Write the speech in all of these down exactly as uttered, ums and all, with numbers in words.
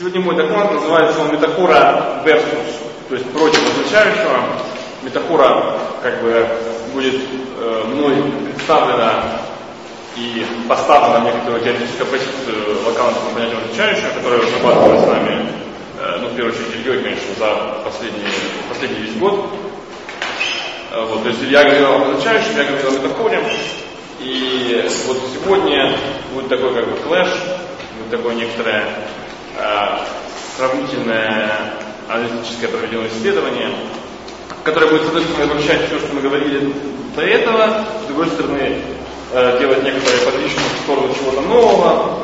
Сегодня мой доклад называется он «Метафора versus», то есть против означающего. Метафора как бы будет э, мной представлена и поставлена в некоторую теоретическую позицию локального понятия означающего, которое разрабатывалось с нами, э, ну, в первую очередь, Ильей, конечно, за последний, последний весь год. Э, вот, то есть я говорил об означающем, я говорил о метафоре. И вот сегодня будет такой как бы клэш, будет такое некоторое э, сравнительное аналитическое проведенное исследование, которое будет, с одной стороны, обобщать все, что мы говорили до этого, с другой стороны, э, делать некоторые подвижки в сторону чего-то нового.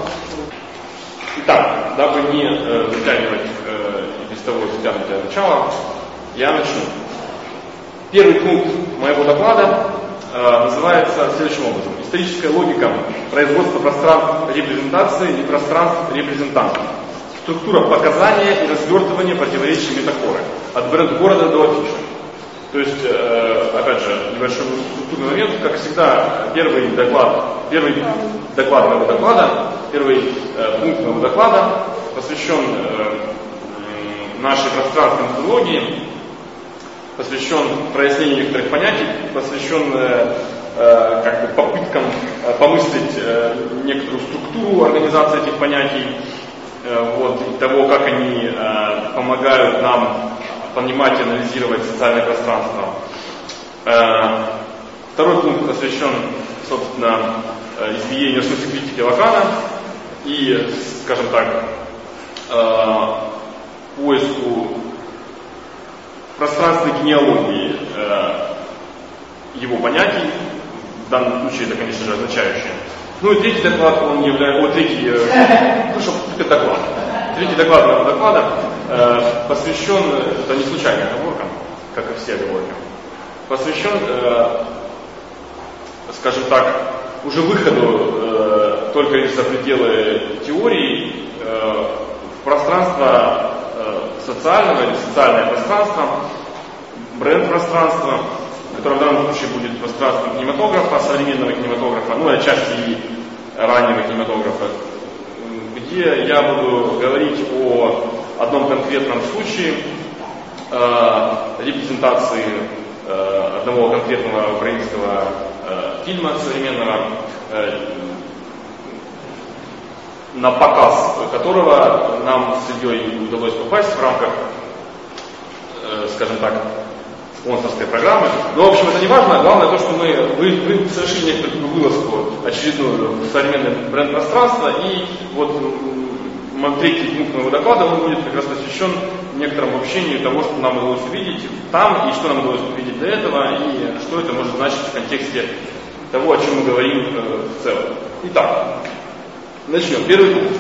Итак, дабы не э, затягивать э, без того затянутое начало, я начну. Первый пункт моего доклада э, называется следующим образом. Историческая логика производства пространств репрезентации и пространств репрезентантов. Структура показания и развертывания противоречий метафоры. От бренд-города до афиши. То есть, э, опять же, небольшой структурный момент. Как всегда, первый доклад, первый доклад моего доклада, первый э, пункт моего доклада посвящен э, нашей пространственной методологии, посвящен прояснению некоторых понятий, посвящен э, э, как бы попыткам э, помыслить э, некоторую структуру организации этих понятий, э, вот, и того, как они э, помогают нам понимать и анализировать социальное пространство. Э, второй пункт посвящен, собственно, э, избиению смысла критики Лакана и, скажем так, э, поиску пространственной генеалогии э, его понятий, в данном случае это, конечно же, означающее. Ну и третий доклад, он является, вот третий, э, ну что, это доклад. Третий доклад моего доклада э, посвящен, это не случайная оговорка, как и все оговорки, посвящен, э, скажем так, уже выходу э, только лишь за пределы теории э, в пространство социального или социальное пространство, бренд-пространство, которое в данном случае будет пространством кинематографа, современного кинематографа, ну и отчасти и раннего кинематографа, где я буду говорить о одном конкретном случае э, репрезентации э, одного конкретного украинского э, фильма современного, э, на показ которого нам с Ильей удалось попасть в рамках, э, скажем так, спонсорской программы. Но, в общем, это не важно. Главное то, что мы, вы, вы совершили некоторую вылазку очередную в современное бренд-пространство. И вот третий пункт моего доклада, он будет как раз посвящен некоторому обобщению того, что нам удалось увидеть там, и что нам удалось увидеть до этого, и что это может значить в контексте того, о чем мы говорим э, в целом. Итак, начнем. Первый пункт.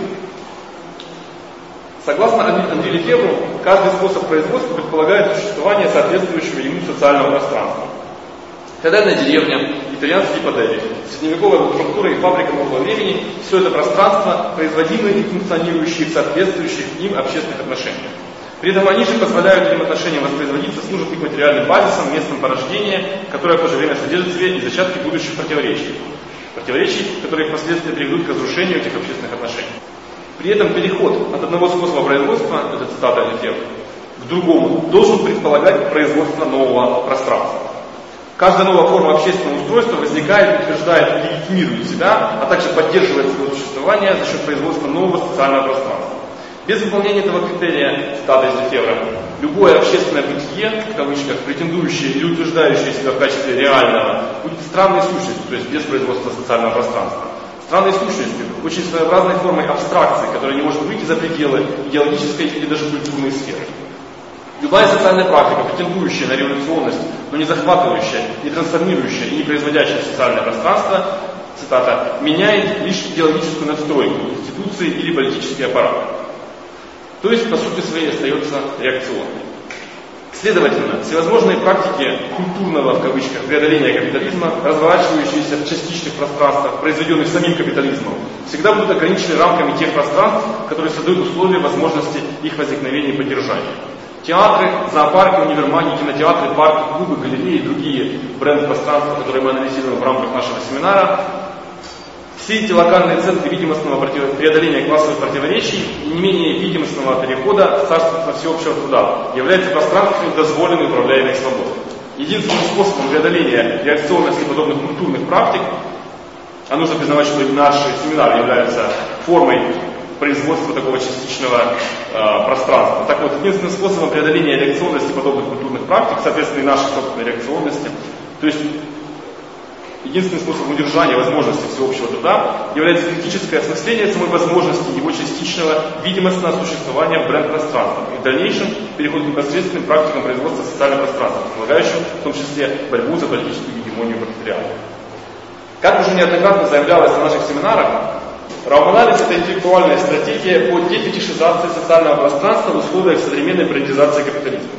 Согласно Андре Лефевру, каждый способ производства предполагает существование соответствующего ему социального пространства. Феодальная деревня, итальянские подарки, средневековая мануфактура и фабрика нового времени – все это пространство, производимое и функционирующее в соответствующих им общественных отношениях. При этом они же позволяют этим отношениям воспроизводиться, служат их материальным базисом, местом порождения, которое в то же время содержит в себе и зачатки будущих противоречий. Противоречий, которые впоследствии приведут к разрушению этих общественных отношений. При этом переход от одного способа производства, это цитата Лефевра, к другому должен предполагать производство нового пространства. Каждая новая форма общественного устройства возникает, утверждает и легитимирует себя, а также поддерживает свое существование за счет производства нового социального пространства. Без выполнения этого критерия, цитата из Лефевра, любое общественное бытие, в кавычках, претендующее или утверждающее себя в качестве реального, будет странной сущностью, то есть без производства социального пространства. Странной сущностью, очень своеобразной формой абстракции, которая не может выйти за пределы идеологической или даже культурной сферы. Любая социальная практика, претендующая на революционность, но не захватывающая, не трансформирующая и не производящая социальное пространство, цитата, меняет лишь идеологическую надстройку, институции или политический аппарат. То есть, по сути своей, остается реакционной. Следовательно, всевозможные практики культурного, в кавычках, преодоления капитализма, разворачивающиеся в частичных пространствах, произведенных самим капитализмом, всегда будут ограничены рамками тех пространств, которые создают условия возможности их возникновения и поддержания. Театры, зоопарки, универмаги, кинотеатры, парки, клубы, галереи и другие бренд-пространства, которые мы анализируем в рамках нашего семинара, Все эти локальные центры видимостного преодоления классовых противоречий и не менее видимостного перехода в царство всеобщего труда являются пространствами дозволенной управляемой свободы. Единственным способом преодоления реакционности подобных культурных практик, а нужно признавать, что наши семинары являются формой производства такого частичного э, пространства. Так вот, единственным способом преодоления реакционности подобных культурных практик, соответственно, и нашей собственной реакционности, то есть единственным способом удержания возможности всеобщего труда является критическое осмысление самой возможности его частичного видимостного существования в бренд-пространстве и в дальнейшем переход к непосредственным практикам производства социального пространства, предполагающим в том числе борьбу за политическую гегемонию пролетариата. Как уже неоднократно заявлялось на наших семинарах, равноанализ – это интеллектуальная стратегия по дефетишизации социального пространства в условиях современной брендизации капитализма.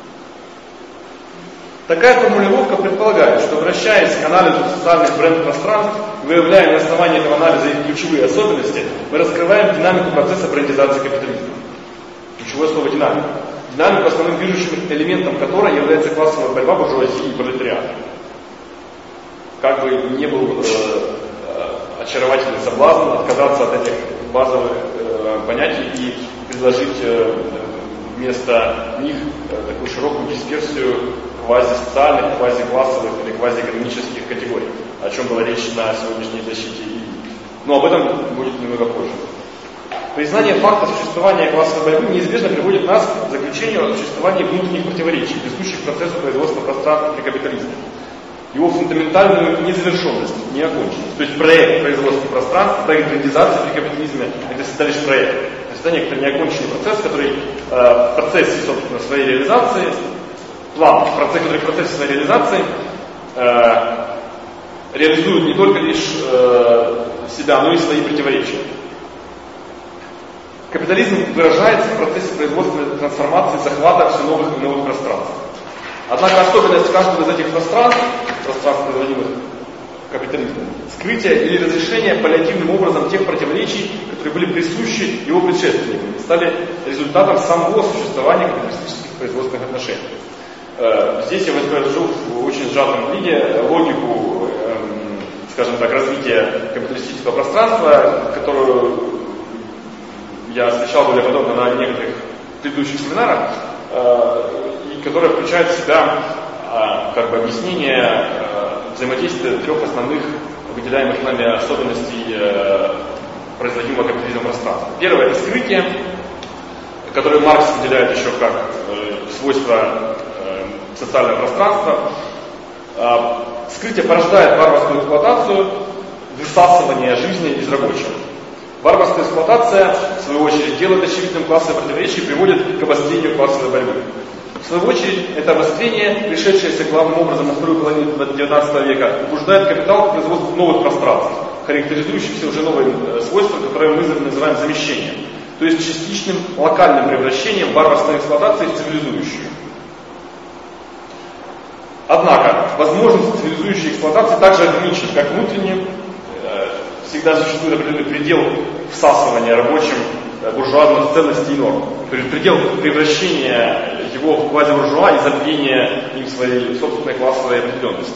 Такая формулировка предполагает, что, обращаясь к анализу социальных бренд-пространств, выявляя на основании этого анализа их ключевые особенности, мы раскрываем динамику процесса брендизации капитализма. Ключевое слово «динамика». Динамику, основным движущим элементом которой является классовая борьба буржуазии и пролетариата. Как бы не был э, очаровательный соблазн отказаться от этих базовых э, понятий и предложить э, вместо них э, такую широкую дисперсию квазисоциальных, квазиклассовых или квазиэкономических категорий, о чем была речь на сегодняшней защите. Но об этом будет немного позже. Признание факта существования классовой борьбы неизбежно приводит нас к заключению о существовании внутренних противоречий, присущих процессу производства пространства при капитализме. Его фундаментальную незавершенность, неоконченность. То есть проект производства пространства, проект брендизации при капитализме – это всегда лишь проект. Это всегда некоторый неоконченный процесс, который э, в процессе, собственно, своей реализации, план, процесс, который в процессе своей реализации э, реализует не только лишь э, себя, но и свои противоречия. Капитализм выражается в процессе производственной трансформации, захвата все новых и новых пространств. Однако особенность каждого из этих пространств, пространств, производимых капитализмом, скрытие или разрешение паллиативным образом тех противоречий, которые были присущи его предшественникам, стали результатом самого существования капиталистических производственных отношений. Здесь я воспроизвожу в очень сжатом виде логику, скажем так, развития капиталистического пространства, которую я освещал более подробно на некоторых предыдущих семинарах, и которая включает в себя как бы объяснение взаимодействия трех основных выделяемых нами особенностей производимого капитализма пространства. Первое – это скрытие, которое Маркс выделяет еще как свойство социального пространства. Скрытие порождает варварскую эксплуатацию, высасывание жизни из рабочего. Варварская эксплуатация, в свою очередь, делает очевидным классовое противоречие и приводит к обострению классовой борьбы. В свою очередь, это обострение, пришедшееся главным образом на вторую половину девятнадцатого века, побуждает капитал к производству новых пространств, характеризующихся уже новым свойством, которое мы называем замещением, то есть частичным локальным превращением варварской эксплуатации в цивилизующую. Однако, возможность цивилизующей эксплуатации также ограничена, как внутренне, всегда существует определенный предел всасывания рабочим буржуазных ценностей и норм. То есть предел превращения его в квазибуржуа и забвения им своей собственной классовой определенности.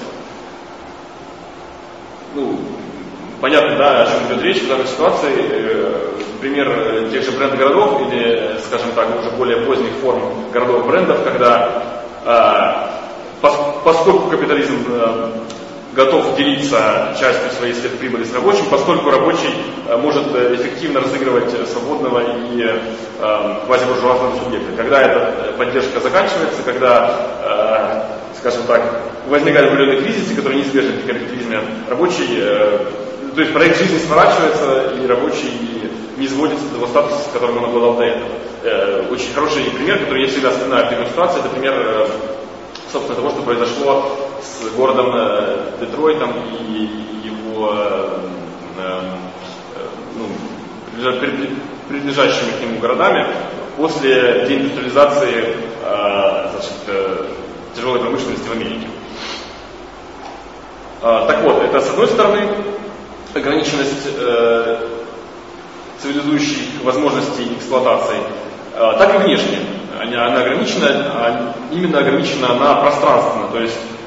Ну, понятно, да, о чем идет речь в данной ситуации. Пример тех же бренд-городов или, скажем так, уже более поздних форм городов-брендов, когда, поскольку капитализм готов делиться частью своей сверхприбыли с рабочим, поскольку рабочий э, может эффективно разыгрывать свободного и э, квазибуржуазного субъекта. Когда эта поддержка заканчивается, когда, э, скажем так, возникают определенные кризисы, которые неизбежны при капитализме, рабочий, э, то есть проект жизни сворачивается, и рабочий не изводится до того статуса, с которым он обладал до этого. Э, очень хороший пример, который я всегда вспоминаю в такой ситуации, это пример э, собственно, того, что произошло с городом э, Детройтом и его э, э, ну, прилежащими к нему городами после деиндустриализации э, значит, э, тяжелой промышленности в Америке. Э, так вот, это с одной стороны ограниченность э, цивилизующих возможностей эксплуатации, э, так и внешне. Она ограничена, а именно ограничена на пространственно, то есть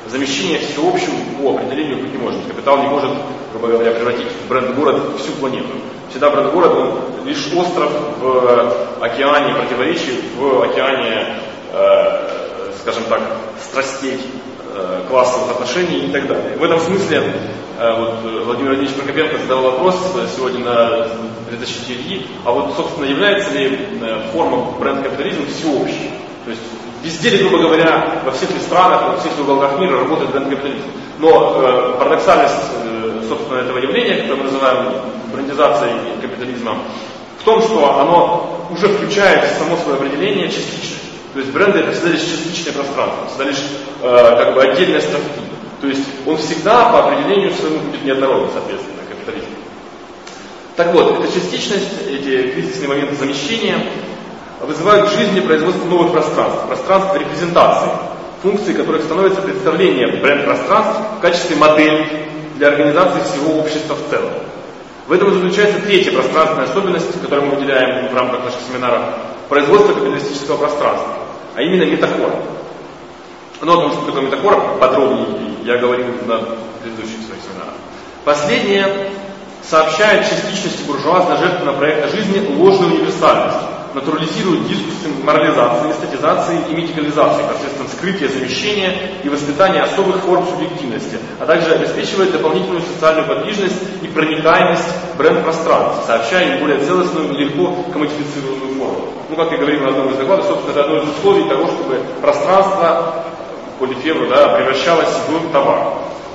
замещение всеобщим по определению быть не может. Капитал не может, грубо говоря, превратить в бренд-город всю планету. Всегда бренд-город, он лишь остров в океане противоречий, в океане, э, скажем так, страстей, э, классовых отношений и так далее. В этом смысле э, вот, Владимир Владимирович Прокопенко задал вопрос сегодня на предзащите Ильи, а вот, собственно, является ли э, форма бренд-капитализма всеобщей? То есть везде ли, грубо говоря, во всех ли странах, во всех ли уголках мира работает бренд-капитализм. Но э, парадоксальность, э, собственно, этого явления, которое мы называем брендизацией капитализма, в том, что оно уже включает в само свое определение частичность. То есть бренды — это всегда лишь частичное пространство, всегда лишь э, как бы отдельная строфи. То есть он всегда по определению своему будет неоднородным, соответственно, капитализм. Так вот, эта частичность, эти кризисные моменты замещения вызывают в жизни производство новых пространств, пространств репрезентации, функции которых становится представление бренд-пространств в качестве модели для организации всего общества в целом. В этом заключается третья пространственная особенность, которую мы выделяем в рамках наших семинаров, производство капиталистического пространства, а именно метафора. Но о том, что такое метафора, подробнее я говорил на предыдущих своих семинарах. Последнее сообщает частичности буржуазно-жертвенного проекта жизни ложную универсальность, натурализирует дискурсы морализации, эстетизации и медикализации посредством скрытия, замещения и воспитания особых форм субъективности, а также обеспечивает дополнительную социальную подвижность и проникаемость бренд-пространства, сообщая им более целостную и легко коммодифицируемую форму. Ну, как я говорил на одном из докладов, собственно, это одно из условий того, чтобы пространство по Лефевру, да, превращалось в товар.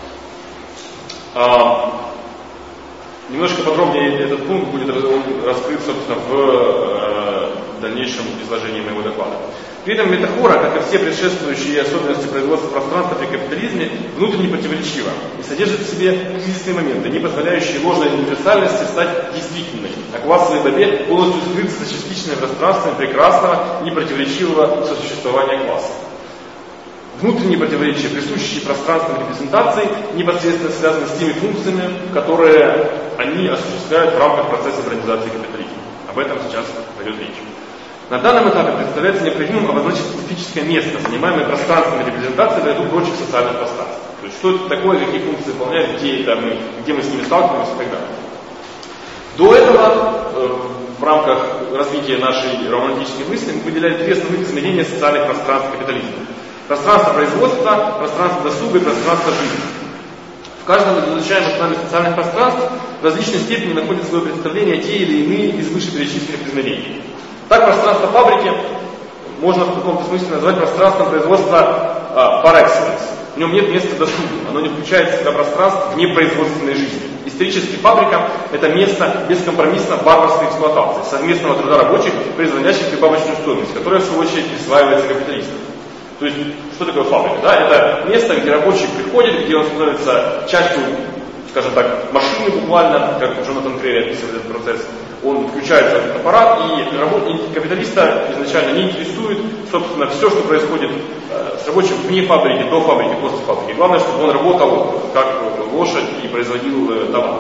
А, немножко подробнее этот пункт будет раскрыт, собственно, в э, дальнейшем изложении моего доклада. При этом метафора, как и все предшествующие особенности производства пространства при капитализме, внутренне противоречива и содержит в себе кризисные моменты, не позволяющие ложной универсальности стать действительной, а классовой борьбе полностью скрыться за частичное пространство прекрасного и непротиворечивого сосуществования класса. Внутренние противоречия, присущие пространственной репрезентации, непосредственно связаны с теми функциями, которые они осуществляют в рамках процесса брендизации капитализма. Об этом сейчас пойдет речь. На данном этапе представляется необходимым обозначить специфическое место, занимаемое пространственной репрезентацией в ряду прочих социальных пространств. То есть что это такое, какие функции выполняет, где, это мы, где мы с ними сталкиваемся и так далее. До этого э, в рамках развития нашей романтической мысли мы выделяли три основных измерения социальных пространств капитализма. Пространство производства, пространство досуга и пространство жизни. В каждом из изучаемых нами социальных пространств в различной степени находят свое представление те или иные из вышеперечисленных измерений. Так, пространство фабрики можно в каком-то смысле назвать пространством производства а, par excellence. В нем нет места досуга, оно не включает в себя пространство вне производственной жизни. Исторически фабрика – это место бескомпромиссно варварской эксплуатации, совместного труда рабочих, производящих прибавочную стоимость, которая в свою очередь присваивается капиталистам. То есть, что такое фабрика? Да? Это место, где рабочий приходит, где он становится частью, скажем так, машины буквально, как Джонатан Крейри описывает этот процесс. Он включается в этот аппарат, и работники капиталиста изначально не интересует, собственно, все, что происходит э, с рабочим вне фабрики, до фабрики, после фабрики. Главное, чтобы он работал как лошадь и производил э, товар.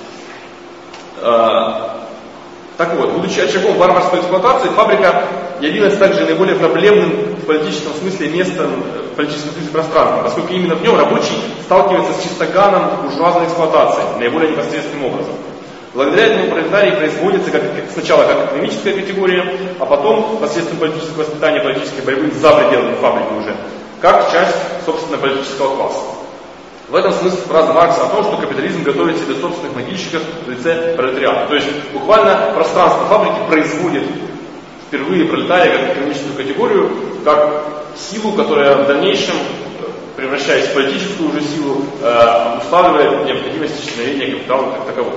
Э, так вот, будучи очагом варварской эксплуатации, фабрика явилась также наиболее проблемным в политическом смысле местом, в политическом смысле пространством, поскольку именно в нем рабочий сталкивается с чистоганом буржуазной эксплуатации, наиболее непосредственным образом. Благодаря этому пролетарий производится как, как, сначала как экономическая категория, а потом посредством политического воспитания, политической борьбы за пределами фабрики уже, как часть, собственно, политического класса. В этом смысл фраза Маркса о том, что капитализм готовит себе собственных могильщиков в лице пролетариата. То есть буквально пространство фабрики производит впервые пролетария как экономическую категорию, как силу, которая в дальнейшем, превращаясь в политическую уже силу, обуславливает необходимость исчезновения капитала как такового.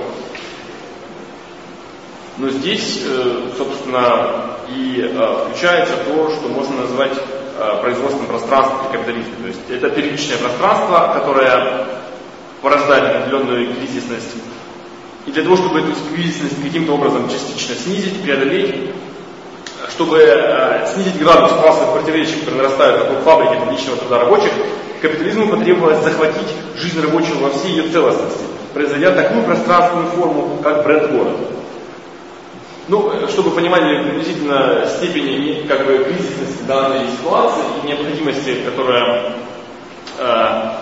Но здесь, собственно, и включается то, что можно назвать производственным пространством при капитализме. То есть это первичное пространство, которое порождает определенную кризисность. И для того, чтобы эту кризисность каким-то образом частично снизить, преодолеть, чтобы э, снизить градус классовых противоречий, которые нарастают вокруг фабрики личного труда рабочих, капитализму потребовалось захватить жизнь рабочего во всей ее целостности, производя такую пространственную форму, как бренд-город. Ну, чтобы понимали приблизительно степени как бы кризисности данной ситуации и необходимости, которая э,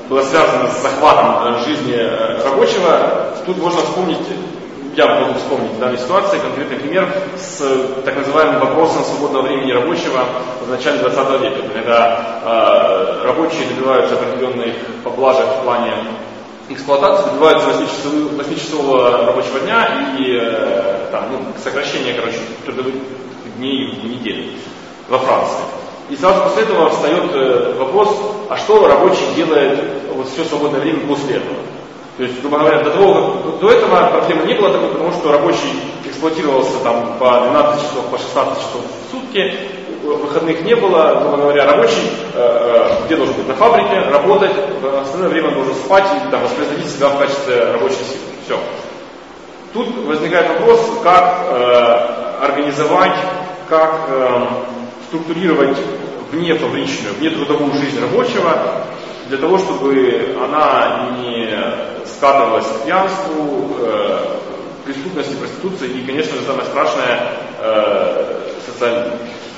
было связано с захватом жизни рабочего. Тут можно вспомнить, я могу вспомнить в данной ситуации конкретный пример с так называемым вопросом свободного времени рабочего в начале двадцатого века, когда э, рабочие добиваются определенных поблажек в плане эксплуатации, добиваются восьмичасового рабочего дня и э, там, ну, сокращения, короче, трудовых дней в неделю во Франции. И сразу после этого встает э, вопрос, а что рабочий делает вот, все свободное время после этого? То есть, грубо говоря, до, того, до этого проблемы не было такой, потому что рабочий эксплуатировался там, по двенадцать часов, по шестнадцать часов в сутки, выходных не было, грубо говоря, рабочий э, э, где должен быть? На фабрике, работать, в остальное время он должен спать и там, воспроизводить себя в качестве рабочей силы. Все. Тут возникает вопрос, как э, организовать, как э, структурировать вне фабричную, вне трудовую жизнь рабочего, для того, чтобы она не скатывалась к пьянству, э, преступности, проституции и, конечно же, самое страшное, э, социальное.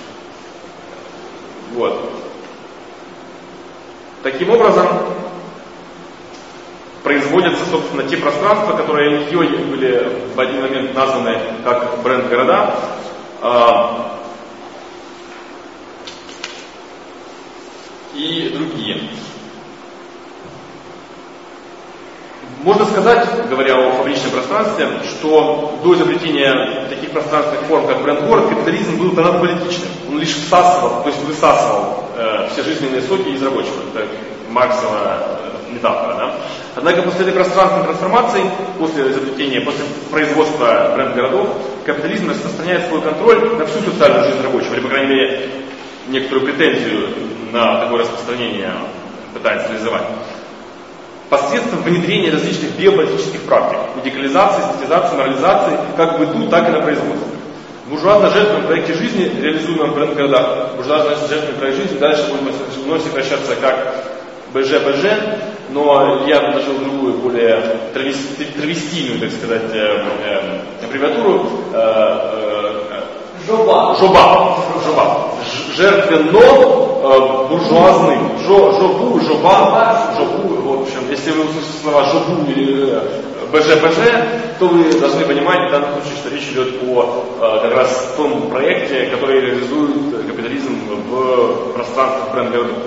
Вот. Таким образом, производятся, собственно, те пространства, которые Ильей были в один момент названы как бренд-города. Э, и другие. Можно сказать, говоря о фабричном пространстве, что до изобретения таких пространственных форм, как бренд-город, капитализм был монополитичным. Он лишь всасывал, то есть высасывал э, все жизненные соки из рабочего. Это Марксова э, метафора. Да? Однако после этой пространственной трансформации, после изобретения, после производства бренд-городов, капитализм распространяет свой контроль на всю социальную жизнь рабочего, или, по крайней мере, некоторую претензию на такое распространение пытается реализовать. Посредством внедрения различных биополитических практик, медикализации, эстетизации, морализации, как в быту, так и на производстве. Буржуазно-жертвенном проекте жизни, реализуемом в бренд-городах, буржуазно-жертвенный проект жизни, дальше будем вновь сокращаться как БЖ-БЖ, но я предложил другую, более травестийную, так сказать, э, э, аббревиатуру. Э, э, Жоба. Жоба. Жоба. Жертвенно буржуазный. Жо, жобу, жоба, жобу. В общем, если вы услышите слова жобу или БЖ-БЖ, то вы должны понимать в данном случае, что речь идет о как раз том проекте, который реализует капитализм в пространстве бренд-городов.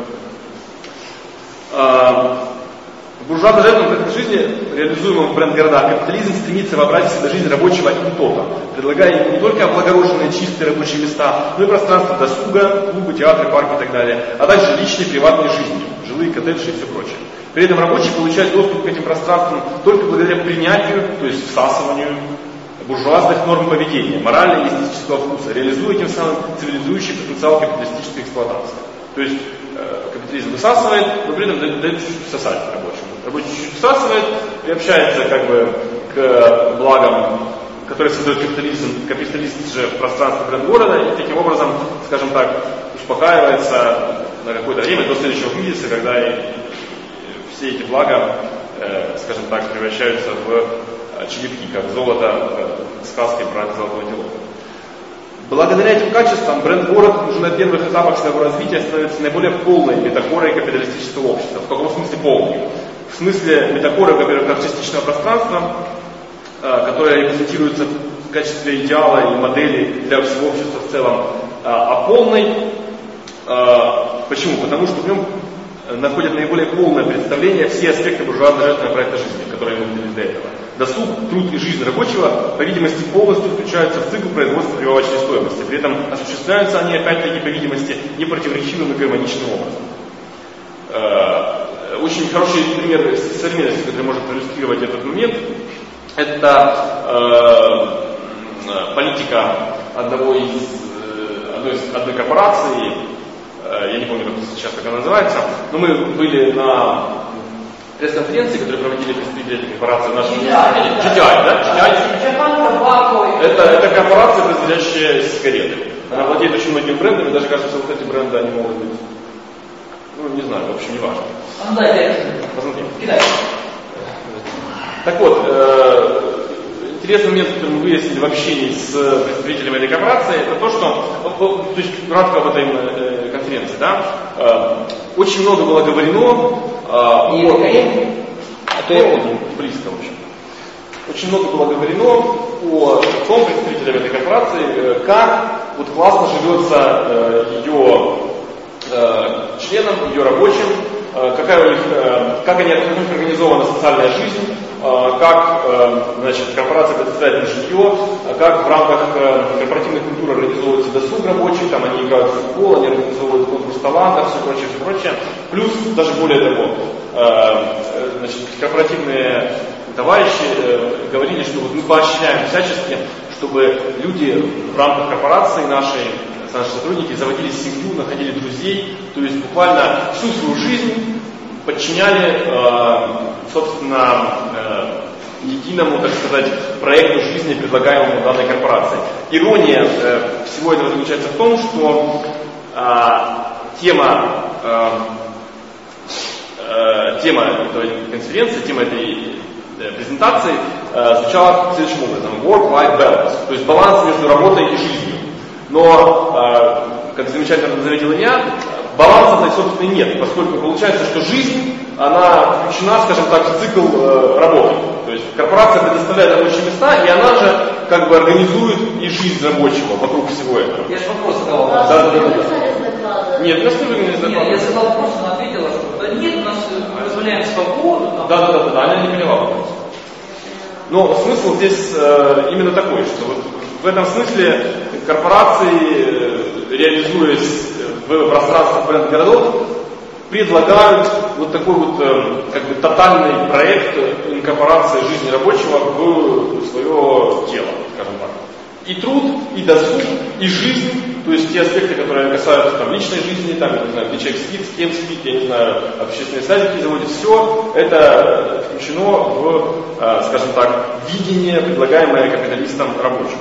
В буржуазно-жертвенном проекте жизни, реализуемом в бренд-городах, капитализм стремится вобрать в себя жизнь рабочего интота, предлагая ему не только облагороженные чистые рабочие места, но и пространство досуга, клубы, театры, парки и так далее, а также личной приватной жизни, жилые коттеджи и все прочее. При этом рабочий получает доступ к этим пространствам только благодаря принятию, то есть всасыванию буржуазных норм поведения, морально и эстетического вкуса, реализуя тем самым цивилизующий потенциал капиталистической эксплуатации. То есть э, капитализм высасывает, но при этом дает, дает чуть-чуть всосать рабочему. Рабочий чуть-чуть всасывает и общается как бы к благам, которые создает капитализм, капиталист же в пространстве бренд-города, и таким образом, скажем так, успокаивается на какое-то время до следующего кризиса, когда и, и все эти блага, э, скажем так, превращаются в черепки, как золото в сказке про золотого антилопа. Благодаря этим качествам бренд-город уже на первых этапах своего развития становится наиболее полной метафорой капиталистического общества. В каком смысле полной? В смысле метафоры, во-первых, как частичного пространства, которое репрезентируется в качестве идеала и модели для всего общества в целом, а полной. Почему? Потому что в нем находят наиболее полное представление все аспекты буржуазно-жертвенного проекта жизни, которые мы видели до этого. Досуг, труд и жизнь рабочего, по видимости, полностью включаются в цикл производства прибавочной стоимости. При этом осуществляются они, опять-таки, по видимости, непротиворечивым и гармоничным образом. Очень хороший пример современности, который может проиллюстрировать этот момент, это э, политика одного из, одной, из, одной корпорации, э, я не помню, как сейчас как она называется, но мы были на пресс-конференции, которые проводили представители этой корпорации в нашем университете. джи ти ай, да? джи ти ай. Это, это корпорация, производящая сигареты. Она владеет очень многими брендами, даже кажется, что вот эти бренды, они могут быть, ну, не знаю, в общем, не важно. Посмотрим. Так вот, э, интересный момент, который мы выяснили в общении с представителями этой корпорации, это то, что, то есть кратко об этой э, конференции, да, э, очень много было говорено А, И вот, это а то я помню, близко, в общем. Очень много было говорено о том представителям этой корпорации, как вот классно живется э, ее э, членам, ее рабочим, э, какая у них, э, как, они, как у них организована социальная жизнь, э, как э, значит, корпорация предоставляет им жилье, как в рамках э, корпоративной культуры организовывается досуг рабочих, там они играют в футбол, они организовывают конкурс талантов, все прочее, все прочее. Плюс, даже более того, э, значит, корпоративные товарищи э, говорили, что вот мы поощряем всячески, чтобы люди в рамках корпорации нашей, наши сотрудники заводили семью, находили друзей, то есть буквально всю свою жизнь подчиняли, э, собственно, э, единому, так сказать, проекту жизни, предлагаемому данной корпорацией. Ирония э, всего этого заключается в том, что э, тема, э, э, тема этой конференции, тема этой презентации э, звучала следующим образом: work-life balance, то есть баланс между работой и жизнью. Но, э, как замечательно заметил Илья, баланса-то, собственно, нет, поскольку получается, что жизнь, она включена, скажем так, в цикл э, работы. То есть корпорация предоставляет рабочие места, и она же как бы организует и жизнь рабочего вокруг всего этого. Я же вопрос задал. Да, да, да, да. Нет, я скажу, не знаю. Нет, я задал вопрос, она ответила, что да нет, у нас мы позволяем свободу. Там. Да, да, да, да, она не поняла вопрос. Но смысл здесь э, именно такой, что вот в этом смысле корпорации, э, реализуясь в пространстве бренд-городов, предлагают вот такой вот э, как бы тотальный проект инкорпорации жизни рабочего в свое тело, скажем так. И труд, и досуг, и жизнь, то есть те аспекты, которые касаются там, личной жизни, там, я не знаю, где человек спит, с кем спит, я не знаю, общественные садики заводит, все это включено в, э, скажем так, видение, предлагаемое капиталистам рабочим.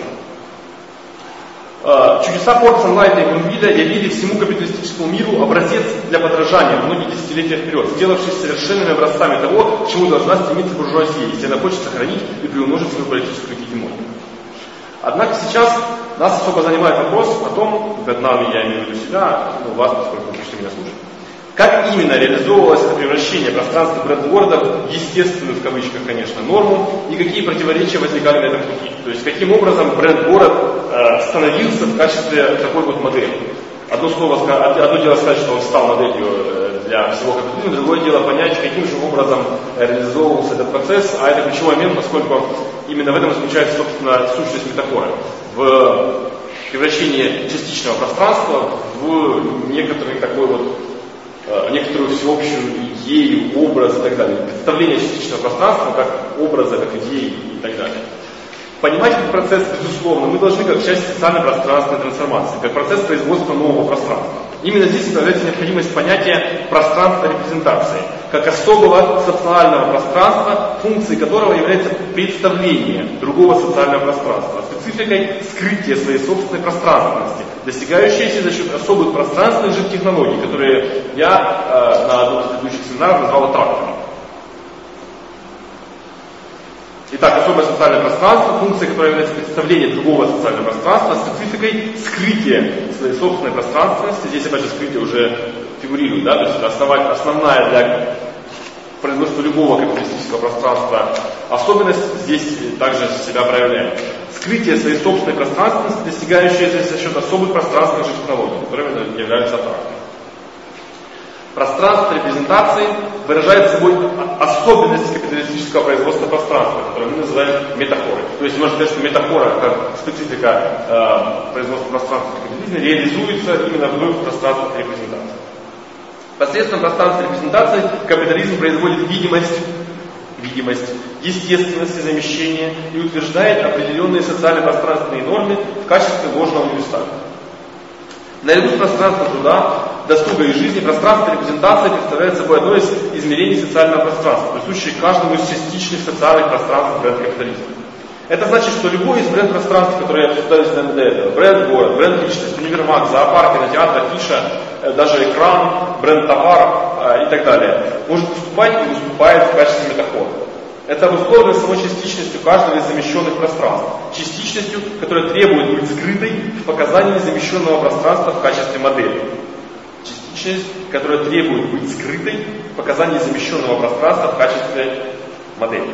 Чудеса Порца, Лайта и Бонвиля явили всему капиталистическому миру образец для подражания многие десятилетия вперед, сделавшись совершенными образцами того, к чему должна стремиться буржуазия, если она хочет сохранить и приумножить свою политическую гегемонию. Однако сейчас нас особо занимает вопрос о том, перед нами я имею в виду себя, ну вас, поскольку вы пришли меня слушать, как именно реализовывалось это превращение пространства бренд-города в естественную, в кавычках, конечно, норму, и какие противоречия возникали на этом пути. То есть, каким образом бренд-город э, становился в качестве такой вот модели. Одно, слово, одно дело сказать, что он стал моделью для всего капитализма, другое дело понять, каким же образом реализовывался этот процесс, а это ключевой момент, поскольку именно в этом заключается, собственно, сущность метафоры. В превращении частичного пространства в некоторый такой вот некоторую всеобщую идею, образ и так далее. Представление частичного пространства как образа, как идеи и так далее. Понимать этот процесс, безусловно, мы должны как часть социально-пространственной трансформации, как процесс производства нового пространства. Именно здесь является необходимость понятия пространства репрезентации, как особого социального пространства, функцией которого является представление другого социального пространства, спецификой скрытия своей собственной пространственности, достигающейся за счет особых пространственных же технологий, которые я э, на одном из предыдущих семинаров назвал аттрактором. Итак, особое социальное пространство, функция, которая является представлением другого социального пространства, спецификой скрытия своей собственной пространственности. Здесь, опять же, скрытие уже фигурирует, да, то есть это основать, основная для производства любого капиталистического пространства особенность здесь также себя проявляет. Скрытие своей собственной пространственности, достигающееся за счет особых пространственных же технологий, которыми являются аттракторы. Пространство репрезентации выражает собой особенность капиталистического производства пространства, которое мы называем метафорой. То есть можно сказать, что метафора, как специфика э, производства пространства в капитализме, реализуется именно в пространствах репрезентации. Посредством пространства репрезентации капитализм производит видимость, видимость, естественность замещения и утверждает определенные социально-пространственные нормы в качестве ложного универсального. Наряду с пространством труда, досуга и жизни, пространство репрезентации представляет собой одно из измерений социального пространства, присущее каждому из частичных социальных пространств бренд-капитализма. Это значит, что любое из бренд-пространств, которые обсуждались до этого, бренд-город, бренд-личность, универмаг, зоопарк, кинотеатр, афиша, даже экран, бренд-товар и так далее, может выступать и выступает в качестве метафоры. Это обусловлено самой частичностью каждого из замещенных пространств. Частичностью, которая требует быть скрытой в показании замещенного пространства в качестве модели. Частичность которая требует быть скрытой в показании замещенного пространства в качестве модели.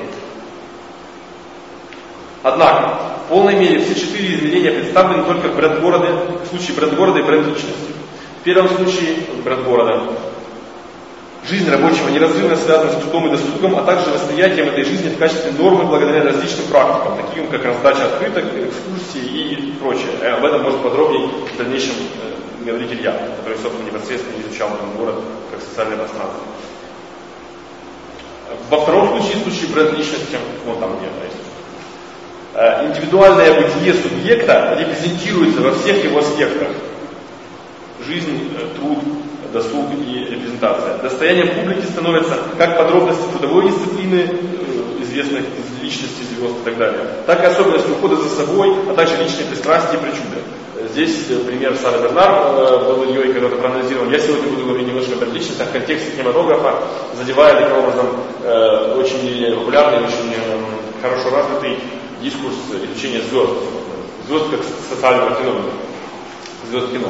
Однако, в полной мере все четыре измерения представлены только в бренд-городе, в случае бренд-города и бренд-личности. В первом случае бренд-города жизнь рабочего неразрывно связана с трудом и досугом, а также восприятием этой жизни в качестве нормы благодаря различным практикам, таким как раздача открыток, экскурсии и прочее. Об этом может подробнее в дальнейшем э, говорить Илья, который, собственно, непосредственно изучал бренд-город как социальное пространство. Во втором случае, в случае бренд-личности, ну там где, то есть, индивидуальное бытие субъекта репрезентируется во всех его аспектах. Жизнь, труд, досуг и репрезентация. Достоянием публики становятся как подробности трудовой дисциплины, известных личностей звезд и так далее, так и особенности ухода за собой, а также личные пристрастия и причуды. Здесь пример Сары Бернар был Ильей когда-то проанализирован. Я сегодня буду говорить немножко о личностях в контексте кинематографа, задевая таким образом э, очень популярный, очень э, хорошо развитый дискурс изучения звезд. Звезд как социального феномена. Звезд кино.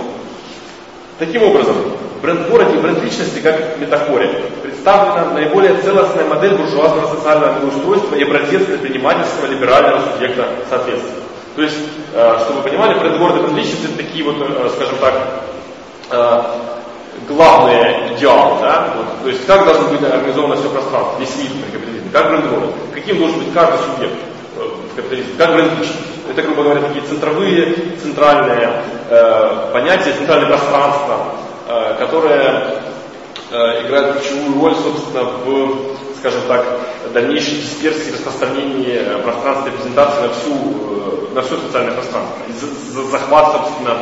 Таким образом, в бренд-городе и бренд-личности, как в метафоре, представлена наиболее целостная модель буржуазного социального мироустройства и образец предпринимательского либерального субъекта соответствия. То есть, чтобы вы понимали, бренд-город и бренд-личность это такие вот, скажем так, главные идеалы. Да? Вот, то есть, как должно быть организовано все пространство, весь мир при капитализме, как бренд-город, каким должен быть каждый субъект в капитализме, как бренд-личность. Это, грубо говоря, такие центровые, центральные э, понятия, центральное пространство, э, которое э, играет ключевую роль, собственно, в, скажем так, дальнейшей дисперсии, распространении пространства репрезентации на, всю, э, на все социальное пространство. И за, за захват, собственно,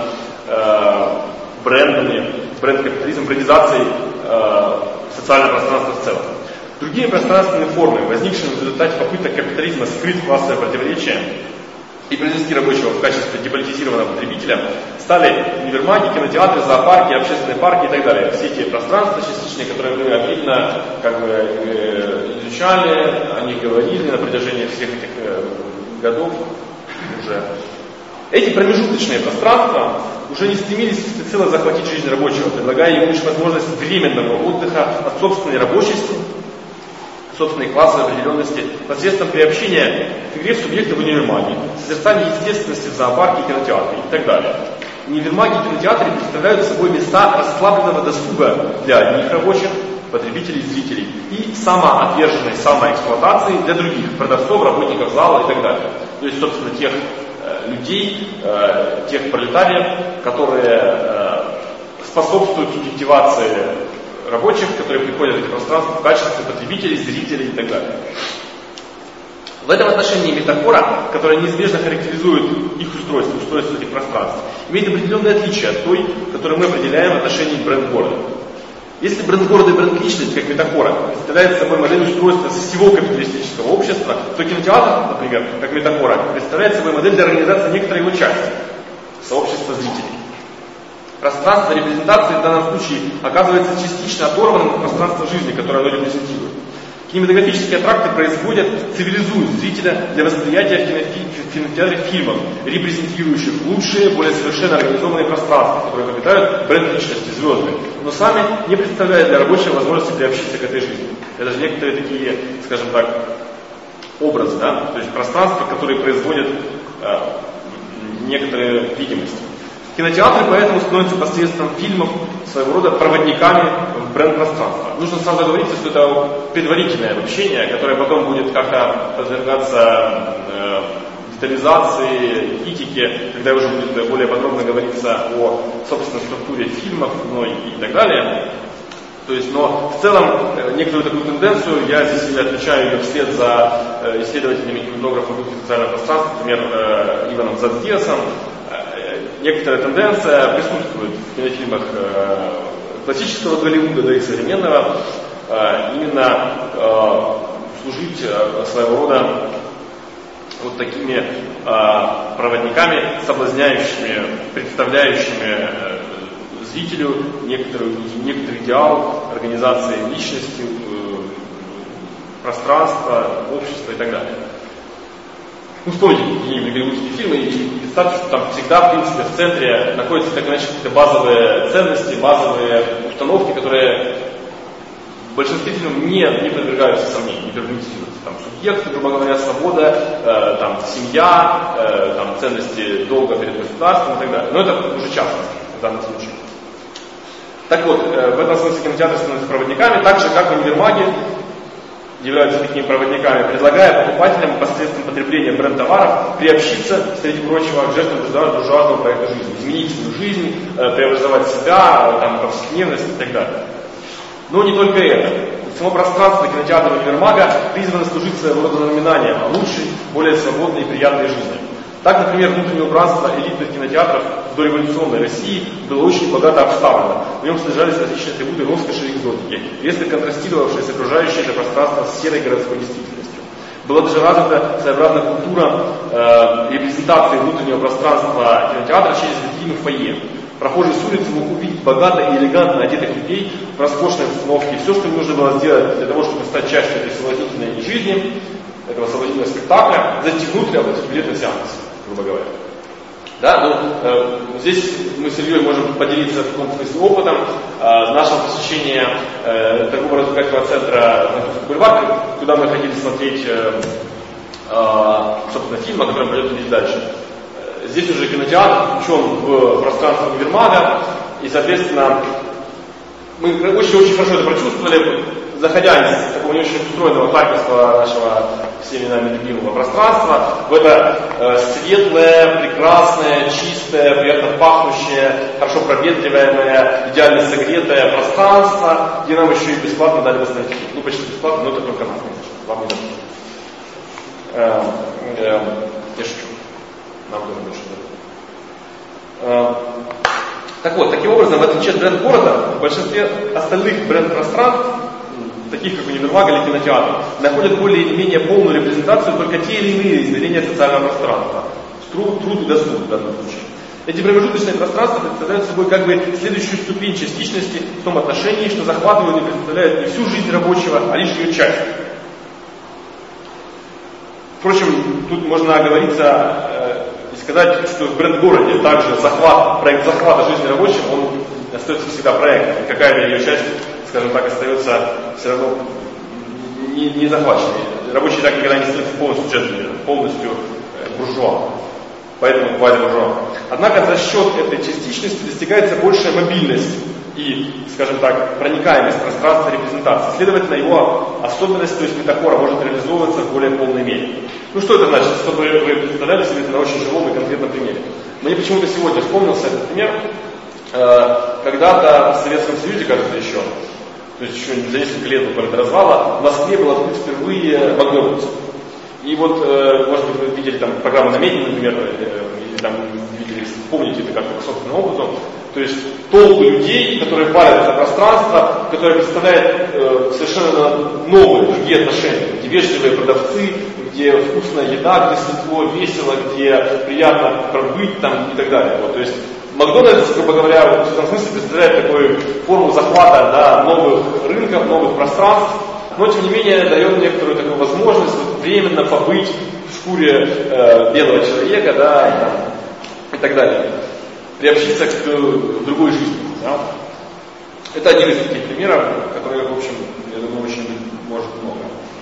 э, брендами, бренд-капитализм, брендизацией э, социального пространства в целом. Другие пространственные формы, возникшие в результате попыток капитализма скрыть классовое противоречие и произвести рабочего в качестве деполитизированного потребителя, стали универмаги, кинотеатры, зоопарки, общественные парки и так далее. Все эти пространства частичные, которые мы активно как бы, э, изучали, о них говорили на протяжении всех этих э, годов уже. Эти промежуточные пространства уже не стремились всецело захватить жизнь рабочего, предлагая ему лишь возможность временного отдыха от собственной рабочести, собственной классовой определенности посредством приобщения к игре в субъекта в универмаге, созерцания естественности в зоопарке и кинотеатре и так далее. Универмаги и кинотеатры представляют собой места расслабленного досуга для одних рабочих, потребителей и зрителей, и самоотверженной самоэксплуатации для других, продавцов, работников зала и так далее. То есть, собственно, тех э, людей, э, тех пролетариев, которые э, способствуют субъективации рабочих, которые приходят в эти пространства в качестве потребителей, зрителей и так далее. В этом отношении метафора, которая неизбежно характеризует их устройство, устройство этих пространств, имеет определенные отличия от той, которую мы определяем в отношении бренд-города. Если бренд-город и бренд-личность, как метафора, представляет собой модель устройства всего капиталистического общества, то кинотеатр, например, как метафора, представляет собой модель для организации некоторой его части, сообщества зрителей. Пространство репрезентации в данном случае оказывается частично оторванным от пространства жизни, которое оно репрезентирует. Кинематографические тракты производят, цивилизуют зрителя для восприятия в кинотеатре фильмов, репрезентирующих лучшие, более совершенно организованные пространства, которые обитают бренд-личности, звезды, но сами не представляют для рабочего возможности приобщиться к этой жизни. Это же некоторые такие, скажем так, образы, да? То есть пространства, которые производят э, некоторые видимости. Кинотеатры поэтому становятся посредством фильмов своего рода проводниками в бренд-пространство. Нужно сразу говорить, что это предварительное обобщение, которое потом будет как-то подвергаться э, детализации, критике, когда уже будет более подробно говориться о, собственно, структуре фильмов, ну и так далее. То есть, но в целом э, некоторую такую тенденцию я здесь отмечаю ее вслед за э, исследователями кинематографа в социального пространства, например, э, Иваном Задзиасом. Некоторая тенденция присутствует в кинофильмах э, классического Голливуда, да и современного, э, именно э, служить э, своего рода вот такими э, проводниками, соблазняющими, представляющими э, зрителю некоторый, некоторый идеал организации личности, э, пространства, общества и так далее. Ну, вспомните какие-нибудь голливудские фильмы и, и представьте, что там всегда, в принципе, в центре находятся так иначе какие-то базовые ценности, базовые установки, которые в большинстве фильмов не, не подвергаются сомнению, не переформатируются. Там субъект, грубо говоря, свобода, э, там, семья, э, там, ценности долга перед государством и так далее. Но это уже частность в данном случае. Так вот, э, в этом смысле кинотеатры становятся проводниками, так же, как универмаги являются такими проводниками, предлагая покупателям посредством потребления бренд-товаров приобщиться, среди прочего, к жертвам буржуазного проекта жизни, изменить свою жизнь, э, преобразовать себя, там, повседневность и так далее. Но не только это. Само пространство кинотеатра универмага призвано служить своего рода знаменанием лучшей, более свободной и приятной жизни. Так, например, внутреннее убранство элитных кинотеатров в дореволюционной России было очень богато обставлено. В нем содержались различные атрибуты роскоши и экзотики, резко контрастировавшие с окружающей это пространство с серой городской действительностью. Была даже развита своеобразная культура э, репрезентации внутреннего пространства кинотеатра через витрины фойе. Прохожий с улицы мог увидеть богато и элегантно одетых людей в роскошной обстановке. Все, что им нужно было сделать для того, чтобы стать частью этой соблазнительной жизни, этого соблазнительного спектакля, зайти внутрь и оплатить билет на сеанс, грубо говоря. Да, ну, э, здесь мы с Ильей можем поделиться в каком-то смысле опытом э, нашего посещения э, торгово-развлекательного центра Французский бульвар, куда мы ходили смотреть, э, э, собственно, фильм, о котором пойдет видеть дальше. Здесь уже кинотеатр включен в пространство универмага, и, соответственно, мы очень-очень хорошо это прочувствовали, заходя из такого не очень устроенного харьковского нашего всеми нами любимого пространства, в это э, светлое, прекрасное, чистое, приятно пахнущее, хорошо проветриваемое, идеально согретое пространство, где нам еще и бесплатно дали посмотреть фильм. Ну, почти бесплатно, но это только нам, конечно, вам не дадут. Э, э, я шучу. Нам тоже больше дадут. Так вот, таким образом, в отличие от бренд-города, в большинстве остальных бренд-пространств, таких как универмаг или кинотеатр, находят более или менее полную репрезентацию только те или иные измерения социального пространства. Труд, труд и досуг в данном случае. Эти промежуточные пространства представляют собой как бы следующую ступень частичности в том отношении, что захватывают и представляют не всю жизнь рабочего, а лишь ее часть. Впрочем, тут можно оговориться э, и сказать, что в бренд-городе также захват, проект захвата жизни рабочим, он остается всегда проектом. Какая-то ее часть, скажем так, остается все равно не, не захваченной. Рабочий так никогда не становится полностью джентльменом, полностью э, буржуа. Поэтому квази-буржуа. Однако за счет этой частичности достигается большая мобильность и, скажем так, проникаемость пространства репрезентации. Следовательно, его особенность, то есть метафора, может реализовываться в более полной мере. Ну что это значит, чтобы вы представляли себе это на очень живом и конкретном примере. Мне почему-то сегодня вспомнился этот пример. Когда-то в Советском Союзе, кажется, еще, то есть еще за несколько лет буквально до развала, в Москве был открыт впервые Макдональдс. И вот, может быть, вы видели там программу на медиа, например, или там видели, помните это как-то по собственному опыту. То есть толпы людей, которые парят это пространство, которое представляет э, совершенно новые, другие отношения, где вежливые продавцы, где вкусная еда, где светло, весело, где приятно пробыть там и так далее. Вот, то есть Макдональдс, грубо говоря, вот, в этом смысле представляет такую форму захвата, да, новых рынков, новых пространств, но тем не менее дает некоторую такую возможность вот, временно побыть в шкуре э, белого человека, да, и, там, и так далее. Приобщиться к другой жизни. Да? Это один из таких примеров, которые, в общем, я думаю, очень может много.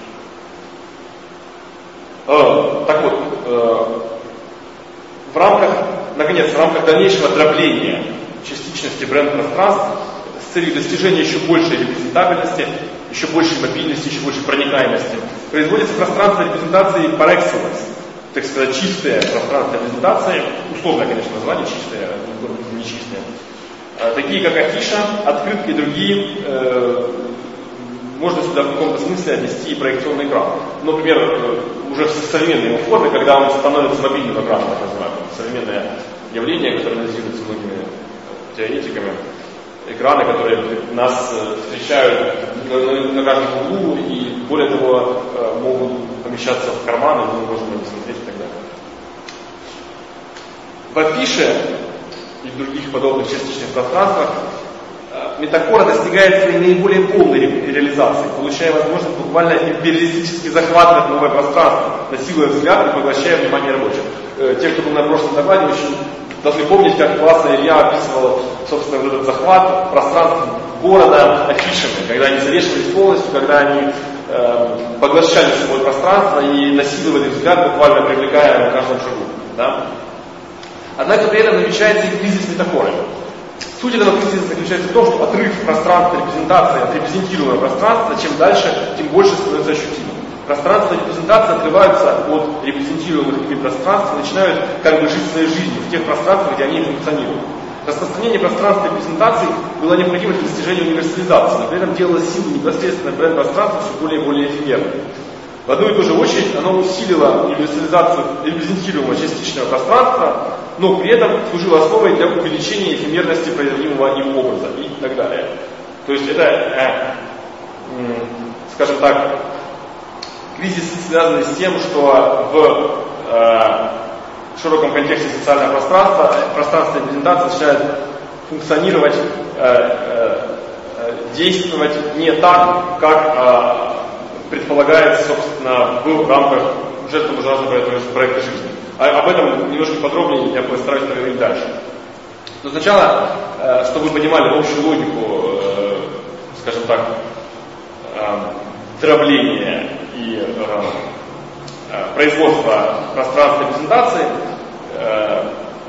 Э, так вот, э, в рамках, наконец, в рамках дальнейшего дробления частичности бренд-пространств с целью достижения еще большей репрезентабельности, еще большей мобильности, еще большей проникаемости, производится пространство репрезентации par excellence. Так сказать, чистое пространство репрезентации, условное, конечно, название, чистое, не чистое. Такие как афиша, открытки и другие, э, можно сюда в каком-то смысле отнести и проекционный экран. Например, э, уже в современной его форме, когда он становится мобильным экраном, так называемым, современное явление, которое анализируется многими теоретиками. Экраны, которые нас встречают на каждом углу и, более того, могут помещаться в карманы, мы можем на них смотреть и так далее. В афише и в других подобных частичных пространствах метафора достигает своей наиболее полной ре- реализации, получая возможность буквально империалистически захватывать новое пространство, насилуя взгляд и поглощая внимание рабочих. Э, те, кто был на прошлом докладе, очень должны помнить, как классно Илья описывал, собственно, вот этот захват пространства города афишами, когда они завешивались полностью, когда они э, поглощали собой пространство и насиловали взгляд, буквально привлекая на каждом шагу. Да? Однако при этом намечается и кризис метафоры. Суть этого кризиса заключается в том, что отрыв пространства репрезентации от репрезентируемого пространства, чем дальше, тем больше становится ощутимым. Пространство репрезентации отрываются от репрезентируемых ими пространств и начинают как бы жить своей жизнью в тех пространствах, где они функционируют. Распространение пространства репрезентаций было необходимо для достижения универсализации, но при этом делало силу непосредственно бренд-пространства все более и более эфемерным. В одну и ту же очередь оно усилило универсализацию репрезентируемого частичного пространства, но при этом служило основой для увеличения эфемерности производимого им образа и так далее. То есть это, э, э, скажем так, кризис, связанный с тем, что в э, широком контексте социального пространства пространство репрезентации начинает функционировать, э, э, действовать не так, как э, предполагается, собственно, в рамках жестко-буржуазного проекта жизни. А, об этом немножко подробнее я постараюсь поговорить дальше. Но сначала, э, чтобы вы понимали общую логику, э, скажем так, э, дробления и э, э, производства пространства репрезентации, э,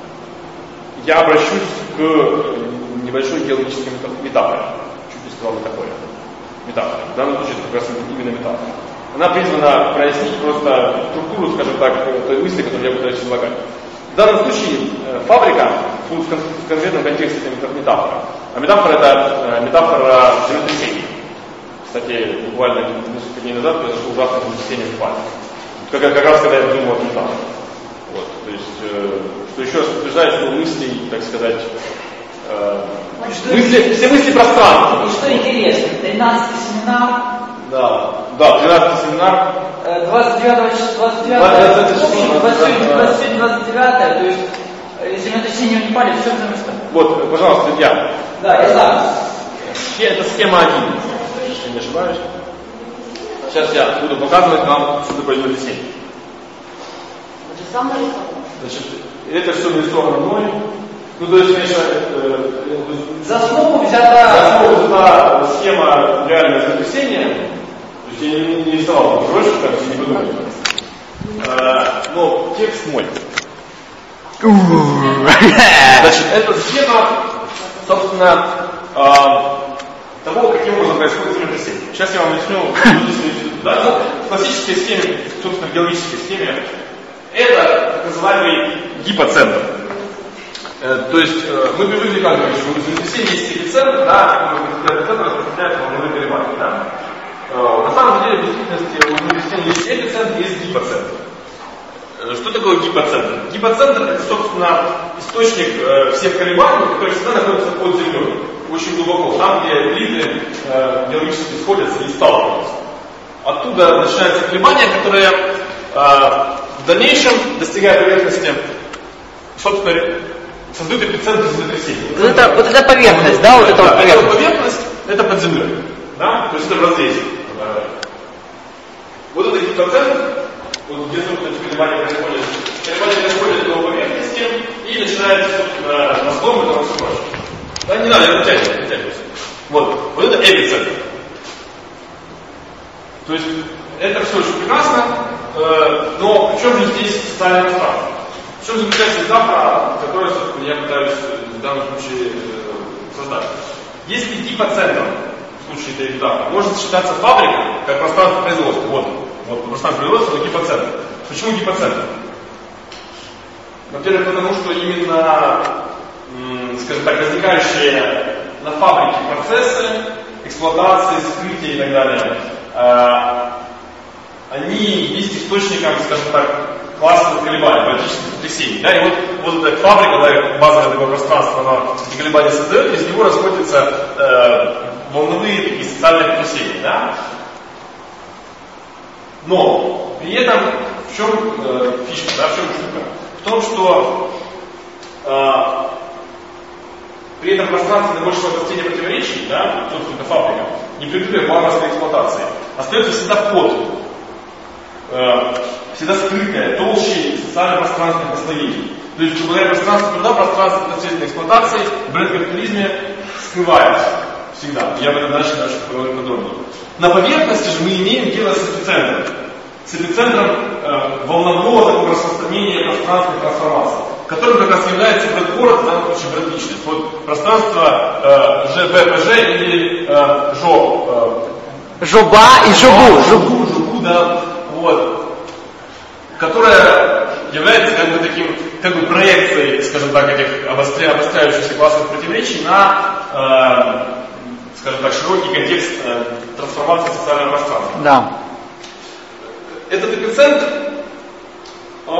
я обращусь к небольшой геологической метафоре. Чуть не сказал метафоре. Метафора. В данном случае это как раз именно метафора. Она призвана прояснить просто структуру, скажем так, той мысли, которую я пытаюсь излагать. В данном случае э, фабрика в конкретном контексте это метафора. А метафора это метафора землетрясений. Кстати, буквально несколько дней назад произошло ужасное землетрясение в Пальме. Как, как раз когда я думал о метафоре. Вот, то есть, э, что еще раз подтверждает, что мысли, так сказать, э, мысли, все мысли пространства. И что интересно, тринадцатый семинар. Да, да, тринадцатый семинар. двадцать девятого числа, двадцать девятого, двадцать девятое, то есть землетрясение в Непале, все это место. Вот, пожалуйста, Илья. Да, я знаю. Это схема один, если не ошибаюсь. Сейчас я буду показывать вам, что такое землетрясение. Значит, это все нарисовано мной. Ну, то есть, конечно, э, за основу взята... За основу взята схема реального землетрясения. То есть я не, не рисовал проще, как все не подумали. Э, но текст мой. Значит, это схема, собственно, э, того, каким образом происходит землетрясение. Сейчас я вам объясню. Да, ну, в классической схеме, собственно, в геологической схеме, это так называемый гипоцентр. То есть мы привыкли как говорить, что у землетрясения есть эпицентр, да, эпицентр распространяется волновые колебания, да. На самом деле, в действительности, у землетрясения есть эпицентр, есть гипоцентр. Что такое гипоцентр? Гипоцентр это, собственно, источник э, всех колебаний, который всегда находится под землей, очень глубоко, там, где плиты э, геологически сходятся и сталкиваются. Оттуда начинаются колебания, которые э, в дальнейшем, достигая поверхности, собственно, создают эпицентр землетрясения. Вот это, вот это поверхность, да? Вот это да, вот поверхность. Это поверхность, это под землей. Да? То есть это в разрезе. Вот это гипоцентр, вот где, собственно, эти колебания происходят. Колебания происходят до поверхности и начинается, собственно, разлом этого все прочее. Да, не надо, это тянется, это тянется. Вот, вот это эпицентр. То есть это все очень прекрасно, но в чем же здесь социальное пространство? В чем заключается метафора, которую, собственно, я пытаюсь в данном случае создать? Если гипоцентром в случае этой метафоры может считаться фабрика, как пространство производства, вот, вот пространство производства, это гипоцентр. Почему гипоцентр? Во-первых, потому что именно, скажем так, возникающие на фабрике процессы, эксплуатации, скрытия и так далее, они есть источником, скажем так, классовых колебаний, политических потрясений. Да? И вот, вот эта фабрика, да, базовое такое пространство, оно эти колебания создает, из него расходятся э, волновые такие социальные потрясения. Да? Но при этом в чем э, фишка, да, в чем штука? В том, что э, при этом пространство наибольшего обострения противоречий, да, собственно, фабрика, не прикрытая варварской эксплуатацией, остается всегда под, э, всегда скрытая, толще социально-пространственных послоений. То есть, благодаря пространству труда, пространство непосредственной эксплуатации в бренд-капитализме скрывается всегда. Я об этом дальше, дальше поговорю подробнее. На поверхности же мы имеем дело с эпицентром. С эпицентром э, волнового такого распространения пространственной трансформации, которым как раз является бренд-город, в данном случае бренд-личность. Вот пространство э, ЖБПЖ или э, ЖО. Э, Жоба и Жобу. Жобу, Жобу, да. Вот. Которая является как бы таким, как бы проекцией, скажем так, этих обостря, обостряющихся классовых противоречий на, э, скажем так, широкий контекст э, трансформации социального пространства. Да. Этот эпицентр, э,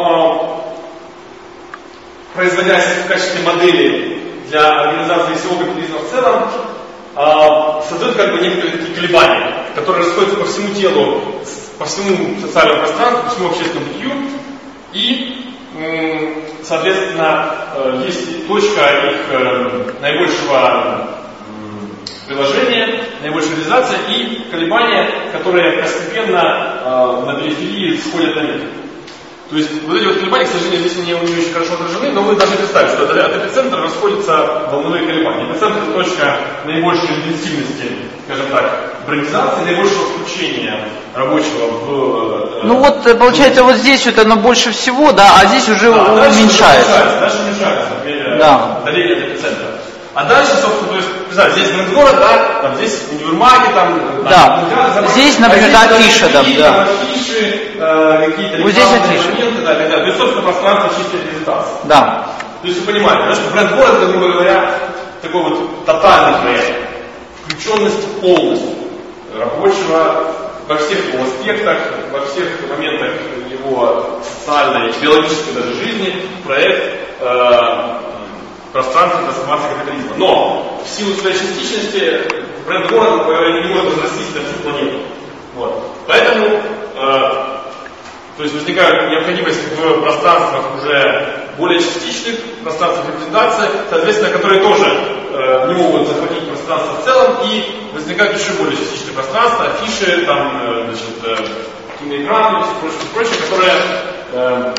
производясь в качестве модели для организации всего капитализма в целом, э, создает как бы некоторые такие колебания, которые расходятся по всему телу, по всему социальному пространству, по всему общественному бытию, и, э, соответственно, э, есть точка их э, наибольшего приложения, наибольшей реализации и колебания, которые постепенно э, на периферии сходят на нет. То есть вот эти вот колебания, к сожалению, здесь не, не очень хорошо отражены, но вы должны представить, что от эпицентра расходятся волновые колебания. Эпицентр — это точка наибольшей интенсивности, скажем так, брендизации, наибольшего включения рабочего в... Э, ну вот, получается, вот здесь вот оно больше всего, да, а здесь уже да, уменьшается. Дальше, дальше уменьшается, например, да. Далее от эпицентра. А дальше, собственно, то есть, представь, здесь бренд-город, да, там здесь универмаги, там... Да, там, здесь, например, а здесь, афиша, там, да. Там афиши, э, какие-то вот здесь афиши. моменты, да, да, да. То есть, собственно, пространство чистой репрезентации. Да. То есть, вы понимаете, да, что бренд-город, это, грубо говоря, такой вот тотальный проект, включенность полностью рабочего во всех его аспектах, во всех моментах его социальной, биологической даже жизни, проект э, пространства трансформации капитализма. Но в силу своей частичности бренд города не может разрастись на всю планету. Вот. Поэтому э, то есть возникает необходимость в пространствах уже более частичных, пространствах репрезентации, соответственно, которые тоже э, не могут захватить пространство в целом, и возникают еще более частичные пространства, афиши, там, э, значит, э, киноэкраны и все прочее, прочее, которые, э,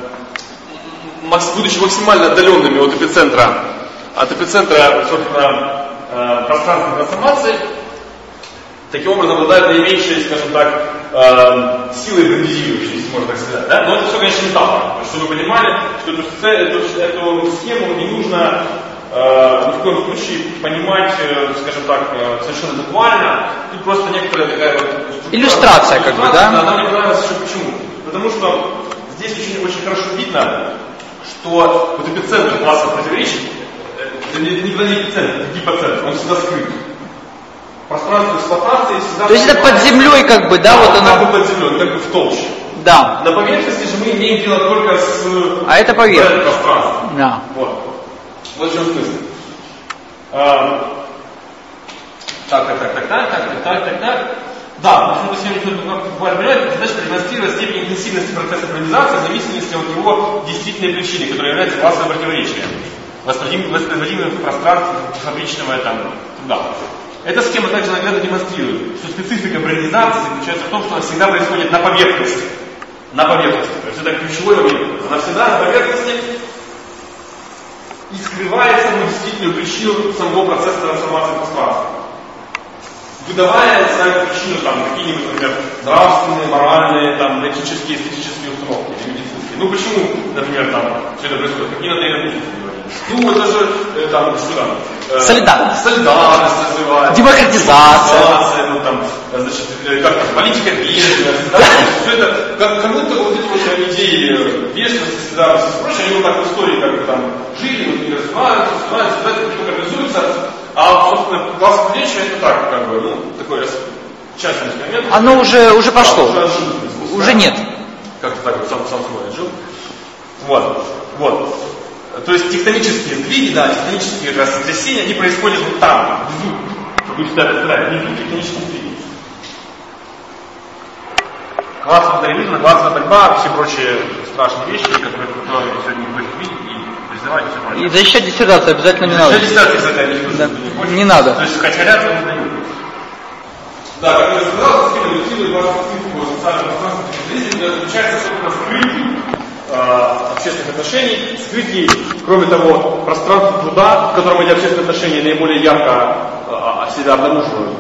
будучи максимально отдаленными от эпицентра, от эпицентра, собственно, э, пространственной трансформации, таким образом обладают наименьшей, скажем так, э, силой брендизирующей, если можно так сказать. Да? Но это все, конечно, метафора. Чтобы вы понимали, что эту, эту, эту схему не нужно э, ни в коем случае понимать, э, скажем так, э, совершенно буквально. Тут просто некоторая такая вот структура, иллюстрация, как бы, да? Она мне понравилась еще почему. Потому что здесь очень, очень хорошо видно, что вот эпицентр классовых противоречий, это не, не эпицентр, это гипоцентр, он всегда скрыт. Пространство эксплуатации всегда... То есть это под землей как бы, да? Да, вот оно... как бы под землей, как бы в толще. Да. На поверхности же мы имеем дело только с... А это поверхность. Пространством. Да. Вот. Вот в чем смысл. А... Так, так, так, так, так, так, так, так, так. Да, потому что сегодня буквально понимаете, задача продемонстрировать степень интенсивности процесса организации в зависимости от его действительной причины, которая является классовым противоречием, воспроизводимым в пространстве фабричного там, труда. Эта схема также наглядно демонстрирует, что специфика брендизации заключается в том, что она всегда происходит на поверхности. На поверхности. То есть это ключевой момент. Она всегда на поверхности и скрывает саму действительную причину самого процесса трансформации пространства. Выдавая свою причину там какие-нибудь, например, нравственные, моральные, там, этические, эстетические установки или медицинские. Ну почему, например, там все это происходит? Какие на тренер говорили? Ну это же э, там, что там? Э, солидарность. Солидарность называется. Демократизация. Ну там, значит, как там, политика вежливости. Да? Все это, как, как будто вот эти вот идеи вежливости, солидарности и прочее, они вот так в истории как бы там жили, вот они развиваются, развиваются, развиваются, потом организуются. А, собственно, классовое противоречие это так, как бы, ну, такой частный момент. Оно уже, уже пошло. Да, уже, уже нет. Как-то так вот сам, сам собой отжил. Вот, вот. То есть тектонические сдвиги, да, тектонические как раз сотрясения, они происходят вот там, внизу. Вы всегда представляете, внизу тектонические сдвиги. Классовый модернизм, классовая борьба, все прочие страшные вещи, которые, которые сегодня не хочет видеть и скрывать все прочее. И защищать диссертацию обязательно не надо. Защищать диссертацию обязательно да. не хочешь. Не надо. То есть качарят не дают. Да, как я сказал, система утилирует вашу специфику социального пространства жизни, заключается только в скрытии э, общественных отношений, скрытии, кроме того, пространства труда, в котором эти общественные отношения наиболее ярко э, себя обнаруживают.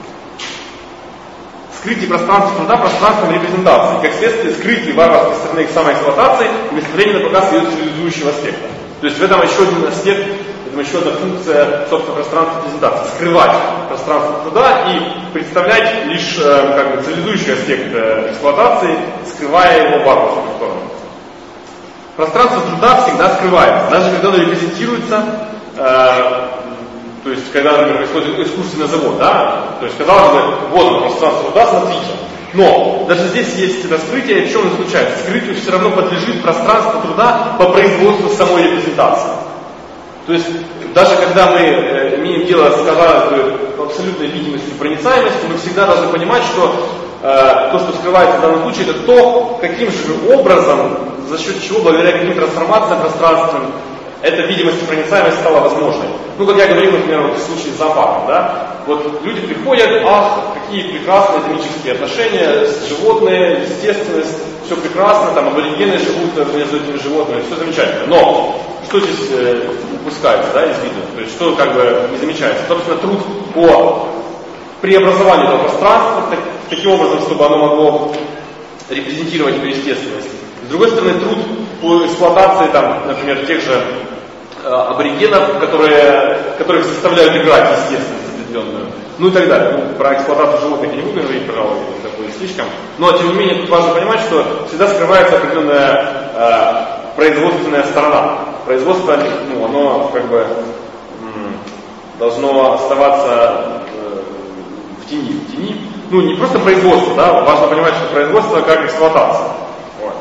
Скрытие пространства труда пространством репрезентации, как следствие скрытие варварской стороны их самоэксплуатации и выставление на показ ее цивилизующего аспекта. То есть в этом еще один аспект, в этом еще одна функция, собственно, пространства репрезентации. Скрывать пространство труда и представлять лишь э, как бы цивилизующий аспект э, эксплуатации, скрывая его варварскую сторону. Пространство труда всегда скрывается, даже когда оно репрезентируется, э, то есть когда, например, происходит искусственный завод, да, то есть казалось бы, вот оно, пространство труда, смотрите. Но даже здесь есть раскрытие, в чем оно заключается. Скрытию все равно подлежит пространство труда по производству самой репрезентации. То есть даже когда мы э, имеем дело с казалось абсолютной видимостью, проницаемостью, мы всегда должны понимать, что э, то, что скрывается в данном случае, это то, каким же образом, за счет чего, благодаря каким трансформациям пространственным, эта видимость и проницаемость стала возможной. Ну, как я говорил, например, вот в случае с зоопарком, да, вот люди приходят, ах, какие прекрасные этнические отношения, животные, естественность, все прекрасно, там аборигены живут между этими животными, все замечательно. Но что здесь э, упускается, да, из виду? То есть что как бы не замечается? Собственно, труд по преобразованию этого пространства так, таким образом, чтобы оно могло репрезентировать эту естественность. С другой стороны, труд по эксплуатации, там, например, тех же э, аборигенов, которые, которых заставляют играть естественность определенную, ну и так далее. Ну, про эксплуатацию животных я не буду говорить, пожалуй, такое слишком. Но, тем не менее, тут важно понимать, что всегда скрывается определенная э, производственная сторона. Производство, ну, оно как бы м, должно оставаться э, в тени, в тени. Ну, не просто производство, да, важно понимать, что производство как эксплуатация. Вот.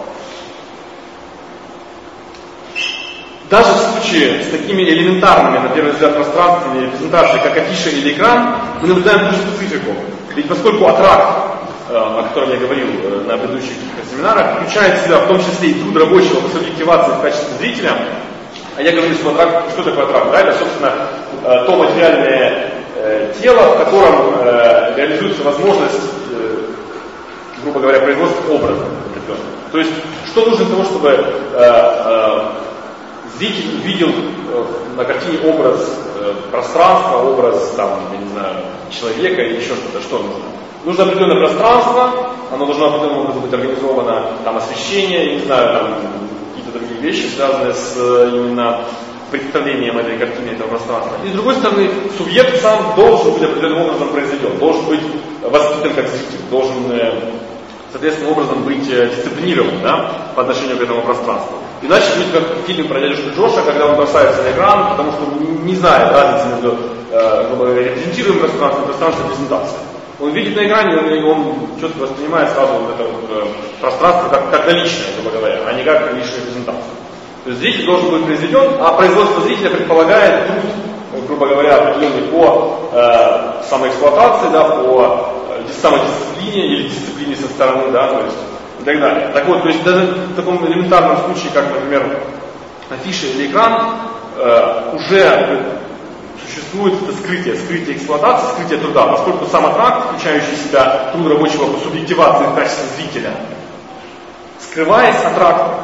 Даже в случае с такими элементарными, на первый взгляд, пространственными репрезентациями, как афиша или экран, мы наблюдаем ту же специфику. Ведь поскольку аттракт, э, о котором я говорил э, на предыдущих семинарах, включает в себя в том числе и труд рабочего по субъективации в качестве зрителя, а я говорю, что аттракт, что такое аттракт? Да? Это, собственно, э, то материальное э, тело, в котором э, реализуется возможность, э, грубо говоря, производства образа. То есть, что нужно для того, чтобы э, э, зритель увидел э, на картине образ э, пространства, образ, там, я не знаю, человека или еще что-то, что нужно? Нужно определенное пространство, оно должно определенным образом быть организовано, там, освещение, я не знаю, там, какие-то другие вещи, связанные с именно представлением этой картины, этого пространства. И с другой стороны, субъект сам должен быть определенным образом произведен, должен быть воспитан как зритель, должен, соответственным образом быть дисциплинирован, да, по отношению к этому пространству. Иначе будет как фильм про дядюшку Джоша, когда он бросается на экран, потому что не знает разницы между э, репрезентируемым пространством и пространством презентации. Он видит на экране, и он четко воспринимает сразу вот это вот, э, пространство как, как наличное, грубо говоря, а не как лишнюю презентацию. То есть зритель должен быть произведен, а производство зрителя предполагает труд, грубо говоря, определенный по э, самоэксплуатации, да, по э, самодисциплине или дисциплине со стороны, да, то есть и так далее. Так вот, то есть даже в таком элементарном случае, как, например, афиша или экран, э, уже существует это скрытие, скрытие эксплуатации, скрытие труда, поскольку сам аттракт, включающий в себя труд рабочего по субъективации в качестве зрителя, скрываясь аттрактом,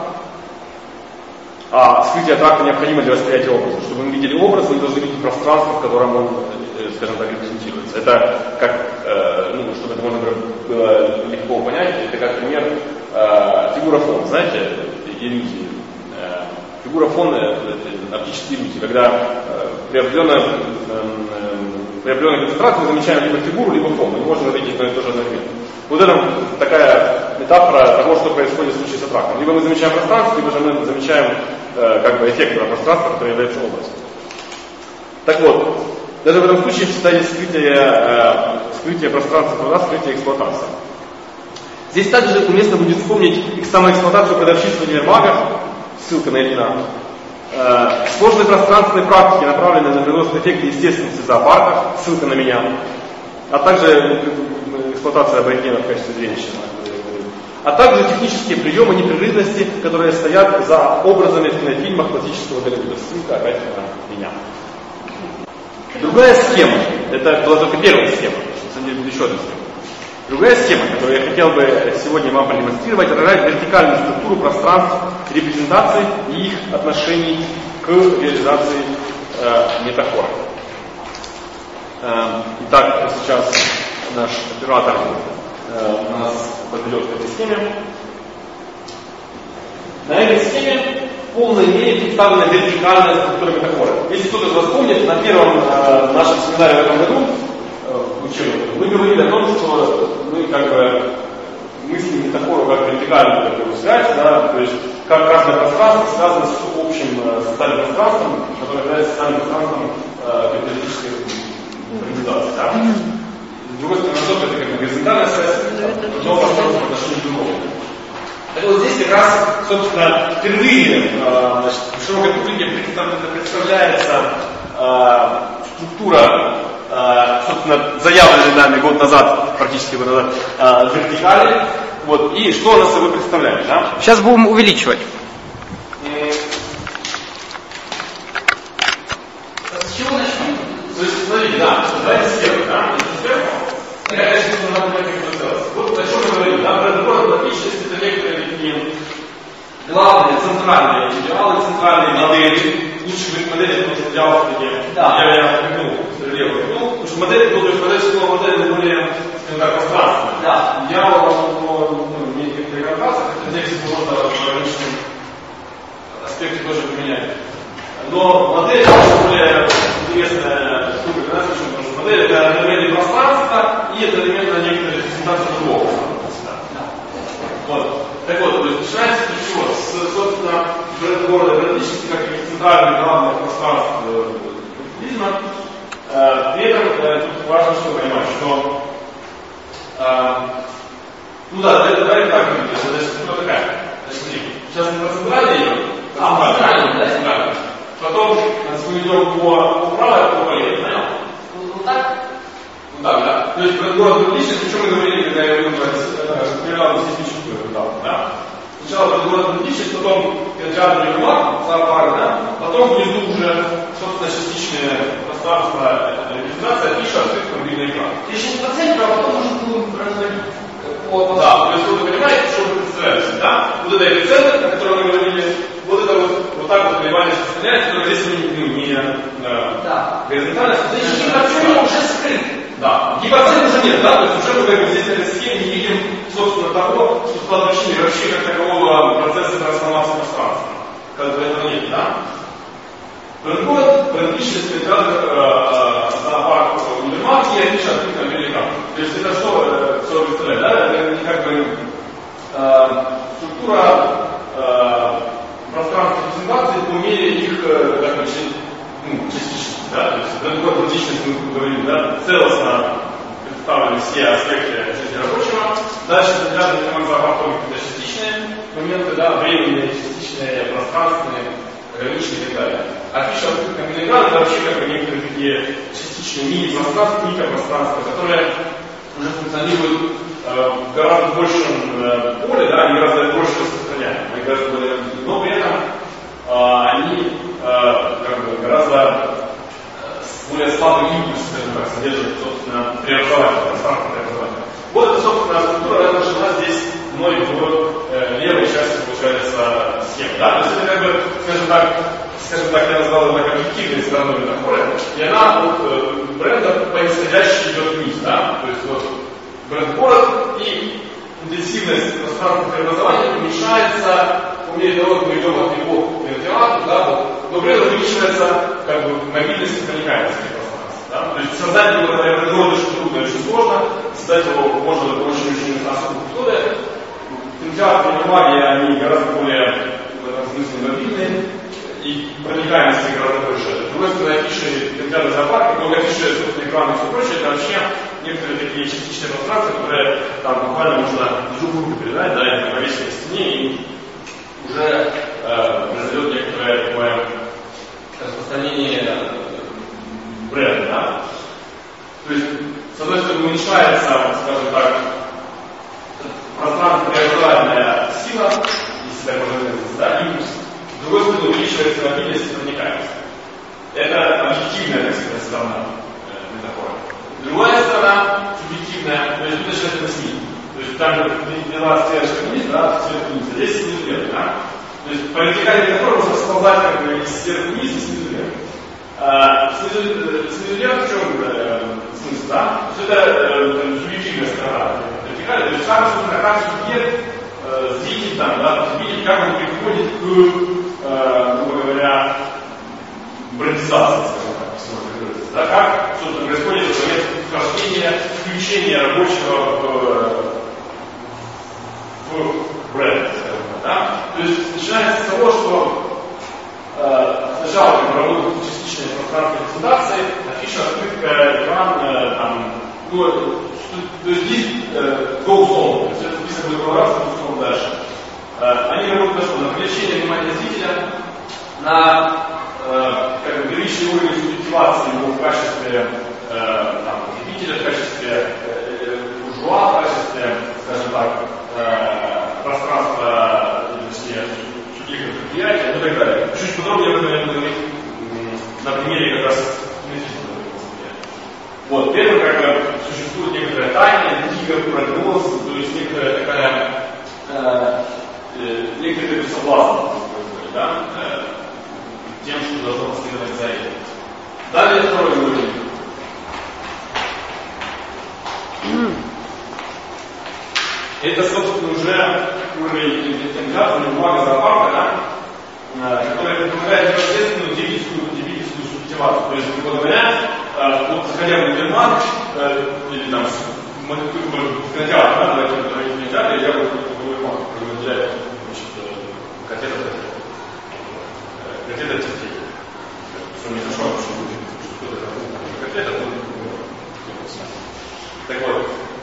а скрытие аттракта необходимо для восприятия образа. Чтобы мы видели образ, мы должны видеть пространство, в котором он, скажем так, репрезентируется. Это как, э, ну, чтобы это можно было легко понять, это как пример э, фигура фон, знаете, иллюзии. Э, фигура фон — это оптические иллюзии, когда э, при определенной, э, при определенной концентрации мы замечаем либо фигуру, либо фон. Мы не можем видеть одно и то же одновременно. Вот это такая метафора того, что происходит в случае с аттрактом. Либо мы замечаем пространство, либо же мы замечаем э, как бы эффект этого пространства, который является образом. Так вот, даже в этом случае всегда есть скрытие, э, скрытие пространства труда, скрытие эксплуатации. Здесь также уместно будет вспомнить самоэксплуатацию продавщиц в универмагах, ссылка на Ильина. Э, сложные пространственные практики, направленные на производство эффекта естественности в зоопарках, ссылка на меня, а также эксплуатация аборигенов в качестве зрелища. а также технические приемы непрерывности, которые стоят за образами в кинофильмах классического Голливуда. Ссылка опять на меня. Другая схема, это была только первая схема, на самом деле будет еще одна схема. Другая схема, которую я хотел бы сегодня вам продемонстрировать, отражает вертикальную структуру пространств репрезентаций и их отношений к реализации э, метафор. Э, итак, сейчас наш оператор э, нас подведет к этой схеме. На этой схеме в полной мере представлена вертикальная структура метафоры. Если кто-то из вас помнит, на первом э, нашем семинаре в этом году мы говорили о том, что мы как бы мыслим метафору как вертикальную такую связь, да, то есть как разное пространство связано с общим э, социальным пространством, которое является социальным пространством э, капиталистической организации. Да? С другой стороны, это как бы горизонтальная связь, одного пространства по отношению к другому. Так вот здесь как раз, собственно, впервые э, значит, в широкой публике представляется э, структура, Uh, собственно, заявленный нами год назад, практически год назад, uh, вертикали. Вот. И что она собой представляет? Да? Сейчас будем увеличивать. С чего начнем? То есть, смотрите, да, давайте сверху, да, сверху. Конечно, надо понять, как это сделать. Вот о чем мы говорим, да, предварительно личность это некоторые такие главные, центральные идеалы, центральные модели. Лучше быть модели, потому что идеалы такие, да. я, я прыгнул, стрелел, прыгнул, потому что модель, ну, то есть модель слова модель более, скажем так, пространственная. Да. Идеал, ну, не некоторые каркасы, хотя здесь можно в различном аспекте тоже применять. Но модель более интересная штука для нас, потому что модель это элемент пространства и это элемент на некоторые репрезентации другого пространства. Да. Вот. Так вот, то есть начинается с чего? С, собственно, бренд города практически как центральное главное пространство капитализма. Э, при этом э, тут важно что понимать, что э, ну да, давай, давай так говорим, значит, что такая? Значит, смотри, сейчас мы про центральное идем, а, центральное, да, центральное. Потом мы идем по, по правой, по левой, понял? Вот так? Ну так, да. То есть бренд города практически, о чем мы говорили, когда я говорил про перевалку сейсмическую этапу, да? Сначала будет город личность, потом кинотеатр Юрмак, зоопарк, да? Потом внизу уже, собственно, частичное пространство репрезентация, афиша, открытый мобильный экран. Еще по центру, а потом уже будем разводить. Да, то есть вы понимаете, что вы представляете, да? Вот это эпицентр, о котором мы говорили, вот это вот, вот так вот колебания распространяется, но здесь не, ну, не да. горизонтально. Значит, гипоцентр уже скрыт. Да, гипоцентр уже нет, да? То есть уже мы как бы здесь на этой схеме не видим, собственно, того, что стало причиной вообще как такового процесса трансформации пространства. Когда этого нет, да? Город, личность, кинотеатр, зоопарк, универмаг и афиша открытый мобильный экран. То есть это что, что представляет, да? Это не как бы э, структура э, пространства презентации по мере их э, как бы, ну, частичности, да? То есть это город, личность, мы говорим, да? Целостно представлены все аспекты жизни рабочего. Дальше взгляды на зоопарк это частичные моменты, да? Временные, частичные, пространственные, ограниченные и так далее. Афиша открытых миллиграмм это вообще как бы некоторые такие частичные мини-пространства, микропространства, которые уже функционируют э, в гораздо большем э, поле, да, они гораздо больше распространяемы, они гораздо более развиты, но при этом э, они э, как бы гораздо э, более слабый импульс, скажем так, содержат, собственно, преобразовательное пространство преобразовательное. Вот это, собственно, структура отражена здесь мной в э, левой части, получается, схемы. Да? То есть это как бы, скажем так, скажем так, я назвал это объективной стороной метафоры, и она от э, бренда по нисходящей идет вниз. Да? То есть вот бренд город и интенсивность пространственного преобразования уменьшается по мере того, как мы идем от него к кинотеатру, да, вот, но при этом увеличивается как бы мобильность и проникаемость пространства. Да? То есть создать его, например, города очень трудно, очень сложно, создать его можно очень-очень особых условиях. Кинотеатры и магия, они гораздо более в этом смысле мобильные, и проникаемости гораздо больше. С другой стороны, афиши кинотеатры зоопарка, много афиши, собственно, экраны и все прочее, это вообще некоторые такие частичные пространства, которые там буквально можно в руку передать, да, или повесить на стене, и уже э, произойдет некоторое такое распространение бренда. Да? То есть, с одной стороны, уменьшается, скажем так, пространство преобразования существует, увеличивается мобильность и проникаемость. Это объективная, так сказать, сторона э, метафоры. Другая сторона, субъективная, то есть начинается на СМИ. То есть там же двенадцать сверху вниз, да, сверху вниз, а здесь снизу вверх, да. То есть по вертикальной метафоре можно сползать как бы из сверху вниз и снизу вверх. А, снизу, снизу вверх в чем э, смысл, да? То есть это э, субъективная сторона вертикали, то есть сам, собственно, как субъект, э, зритель там, да, видит, как он приходит к, э, грубо говоря, бронизации, скажем так, если можно выразиться, да, как, собственно, происходит момент вхождения, включения рабочего в, в бренд, скажем так, да. То есть начинается с того, что э, сначала мы работаем частичное пространство презентации, афиша, открытка, экран, э, там, ну, то есть здесь э, go zone, то есть это список договоров, что дальше. Э, они работают на что? На привлечение внимания зрителя, на э, как бы, первичный уровень субъективации его в качестве э, там, потребителя, в качестве э, буржуа, в качестве, скажем так, э, пространства, точнее, субъекта предприятия, ну и так далее. Чуть подробнее об этом я буду говорить на примере как раз кинетического восприятия. Вот, первое, как бы, существует некоторая тайна, интрига, прогноз, то есть некоторая такая, э, э, некоторый соблазн, да, э, тем, что должно последовать за этим. Далее второй уровень. Это, собственно, уже уровень интенсивации, бумага зоопарка, да, который предполагает непосредственную потребительскую потребительскую субъективацию. То есть, грубо говоря, вот заходя в интернет, или там в кинотеатр, да, давайте в кинотеатре, я вот который выделяет котета котета детей. Что не хорошо, что будет что-то котета, так вот,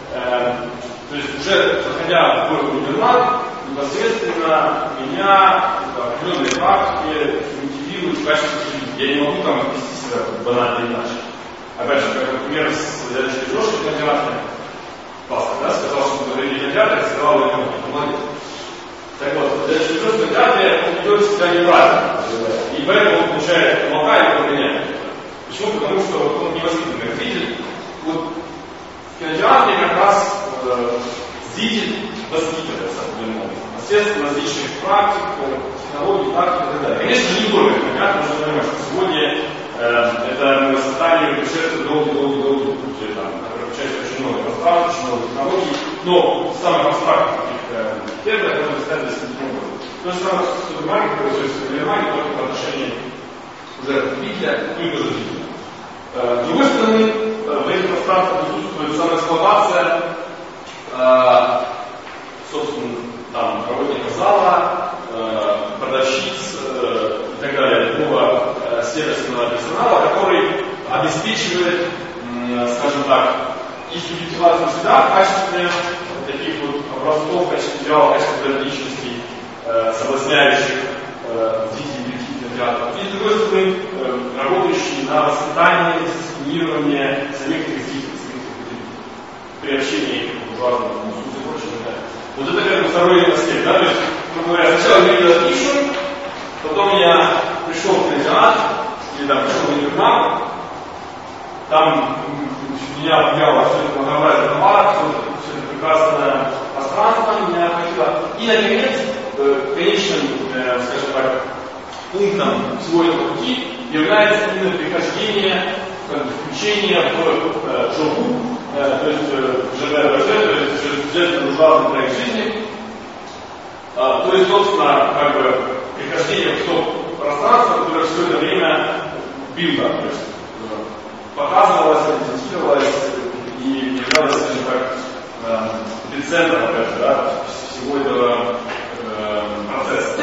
то есть уже заходя в интернет, непосредственно меня определенные практики мотивируют в качестве зрителя. Я не могу там вести себя банально иначе. Опять же, как например, с дядюшкой Джошей в кинотеатре, пастор, да, сказал, что мы говорили в кинотеатре, сказал, что это молодец. Так вот, дядюшка Джош в кинотеатре, он ведет себя неправильно, и поэтому он получает молока и прогоняет. Почему? Потому что он невоспитанный зритель. Вот в кинотеатре как раз э, зритель воспитывается определенным образом. Естественно, различных практик, технологий, тактик и так далее. Конечно, не только кинотеатр, нужно понимать, что сегодня э, это воспитание путешествует долгий-долгий-долгий путь, там, которое включает очень много пространств, очень много технологий, но самых абстрактных каких-то терминов, которые ставят следующим образом. То же самое с супермаркетом, то есть с супермаркетом, только по отношению уже потребителя и тоже зрителя. С другой стороны, в этих пространствах присутствует самоэксплуатация, э, собственно, там, работника зала, э, продавщиц э, и так далее, любого э, сервисного персонала, который обеспечивает, э, скажем так, и субъективацию себя в качестве таких вот образцов, в качестве идеалов, в качестве личностей, э, соблазняющих э, зрителей кинотеатра. И с другой стороны, э, работающий на воспитание, дисциплинирование самих этих зрителей, самих этих потребителей, при общении к буржуазному вкусу и прочее. Вот это как бы второй аспект, да, то есть, грубо говоря, сначала я видел афишу, потом я пришел в кинотеатр, или там пришел в интернат, там меня объявило все это многообразие товаров, все это прекрасное пространство меня охватило. И, наконец, конечным, э, скажем так, пунктом всего этого пути является именно прихождение, включение в э, ЖОГУ, э, то есть э, ЖБРЖ, то есть жертвенно-буржуазный проект жизни. Э, то есть, собственно, как бы прихождение в то пространство, которое все это время билда, то есть э, показывалось, презентировалось и являлось, скажем так, э, эпицентром, опять же, да, всего этого э, процесса.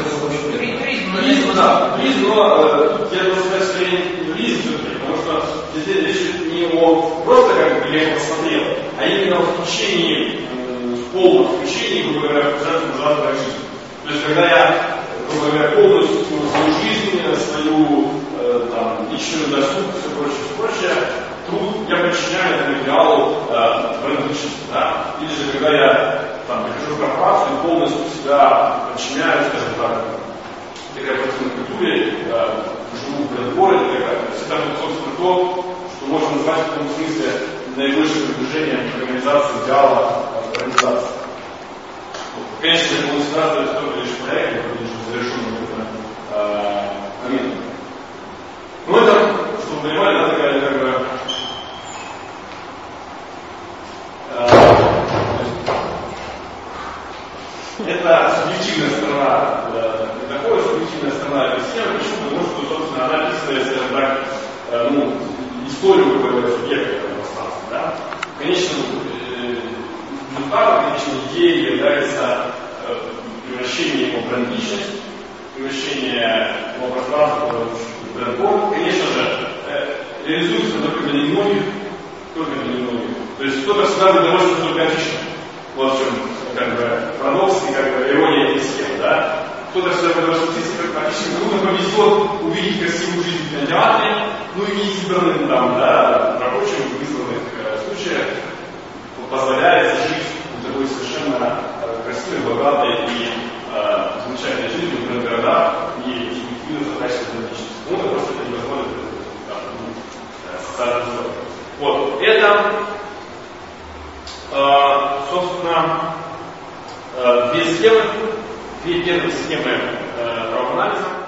Туризм, да, туризм, но тут я должен сказать, что я не туризм все-таки, потому что здесь речь не о просто как бы я посмотрел, а именно о включении, в полном включении, грубо говоря, в жертву жизни. То есть, когда я, грубо говоря, полностью свою жизнь, свою э, там, личную досуг, все прочее, все прочее, труд я подчиняю этому идеалу э, брендовичности, да? Или же, когда я там прихожу в корпорацию и полностью себя подчиняю, скажем так, такая противная культуре, живу в Брендборе, это, собственно, то, что можно назвать в том смысле наибольшее приближение к организации идеала организации. Конечно, это будет сразу только лишь проект, который лишь завершен э, момент. Но это, чтобы вы понимали, да, такая как бы э, это субъективная сторона, э, не такое субъективная сторона этой схемы, почему? Потому что, собственно, она описывает, скажем так, э, ну, историю какого-то субъекта этого пространства. Да? Конечно, результатом, конечно, идеей является э, превращение его в бренд-личность, превращение его пространства в бренд-борд. Конечно же, э, реализуется только для немногих, только для немногих. То есть кто-то всегда удовольствуется только отлично. Вот в чем как бы парадокс и как бы ирония этой схемы, да? Кто-то всегда удовольствуется как отлично, кому-то повезет увидеть красивую жизнь в кинотеатре, ну и избранным там, да, рабочим в вызванных э, случаях позволяет жить в такой совершенно э, красивой, богатой и э, замечательной жизни в городах и субъективно задачи личности. Ну, это просто это невозможно, да, ну, социальный условия. Вот, это, э, собственно, э, две схемы, две первые схемы э, правоанализа.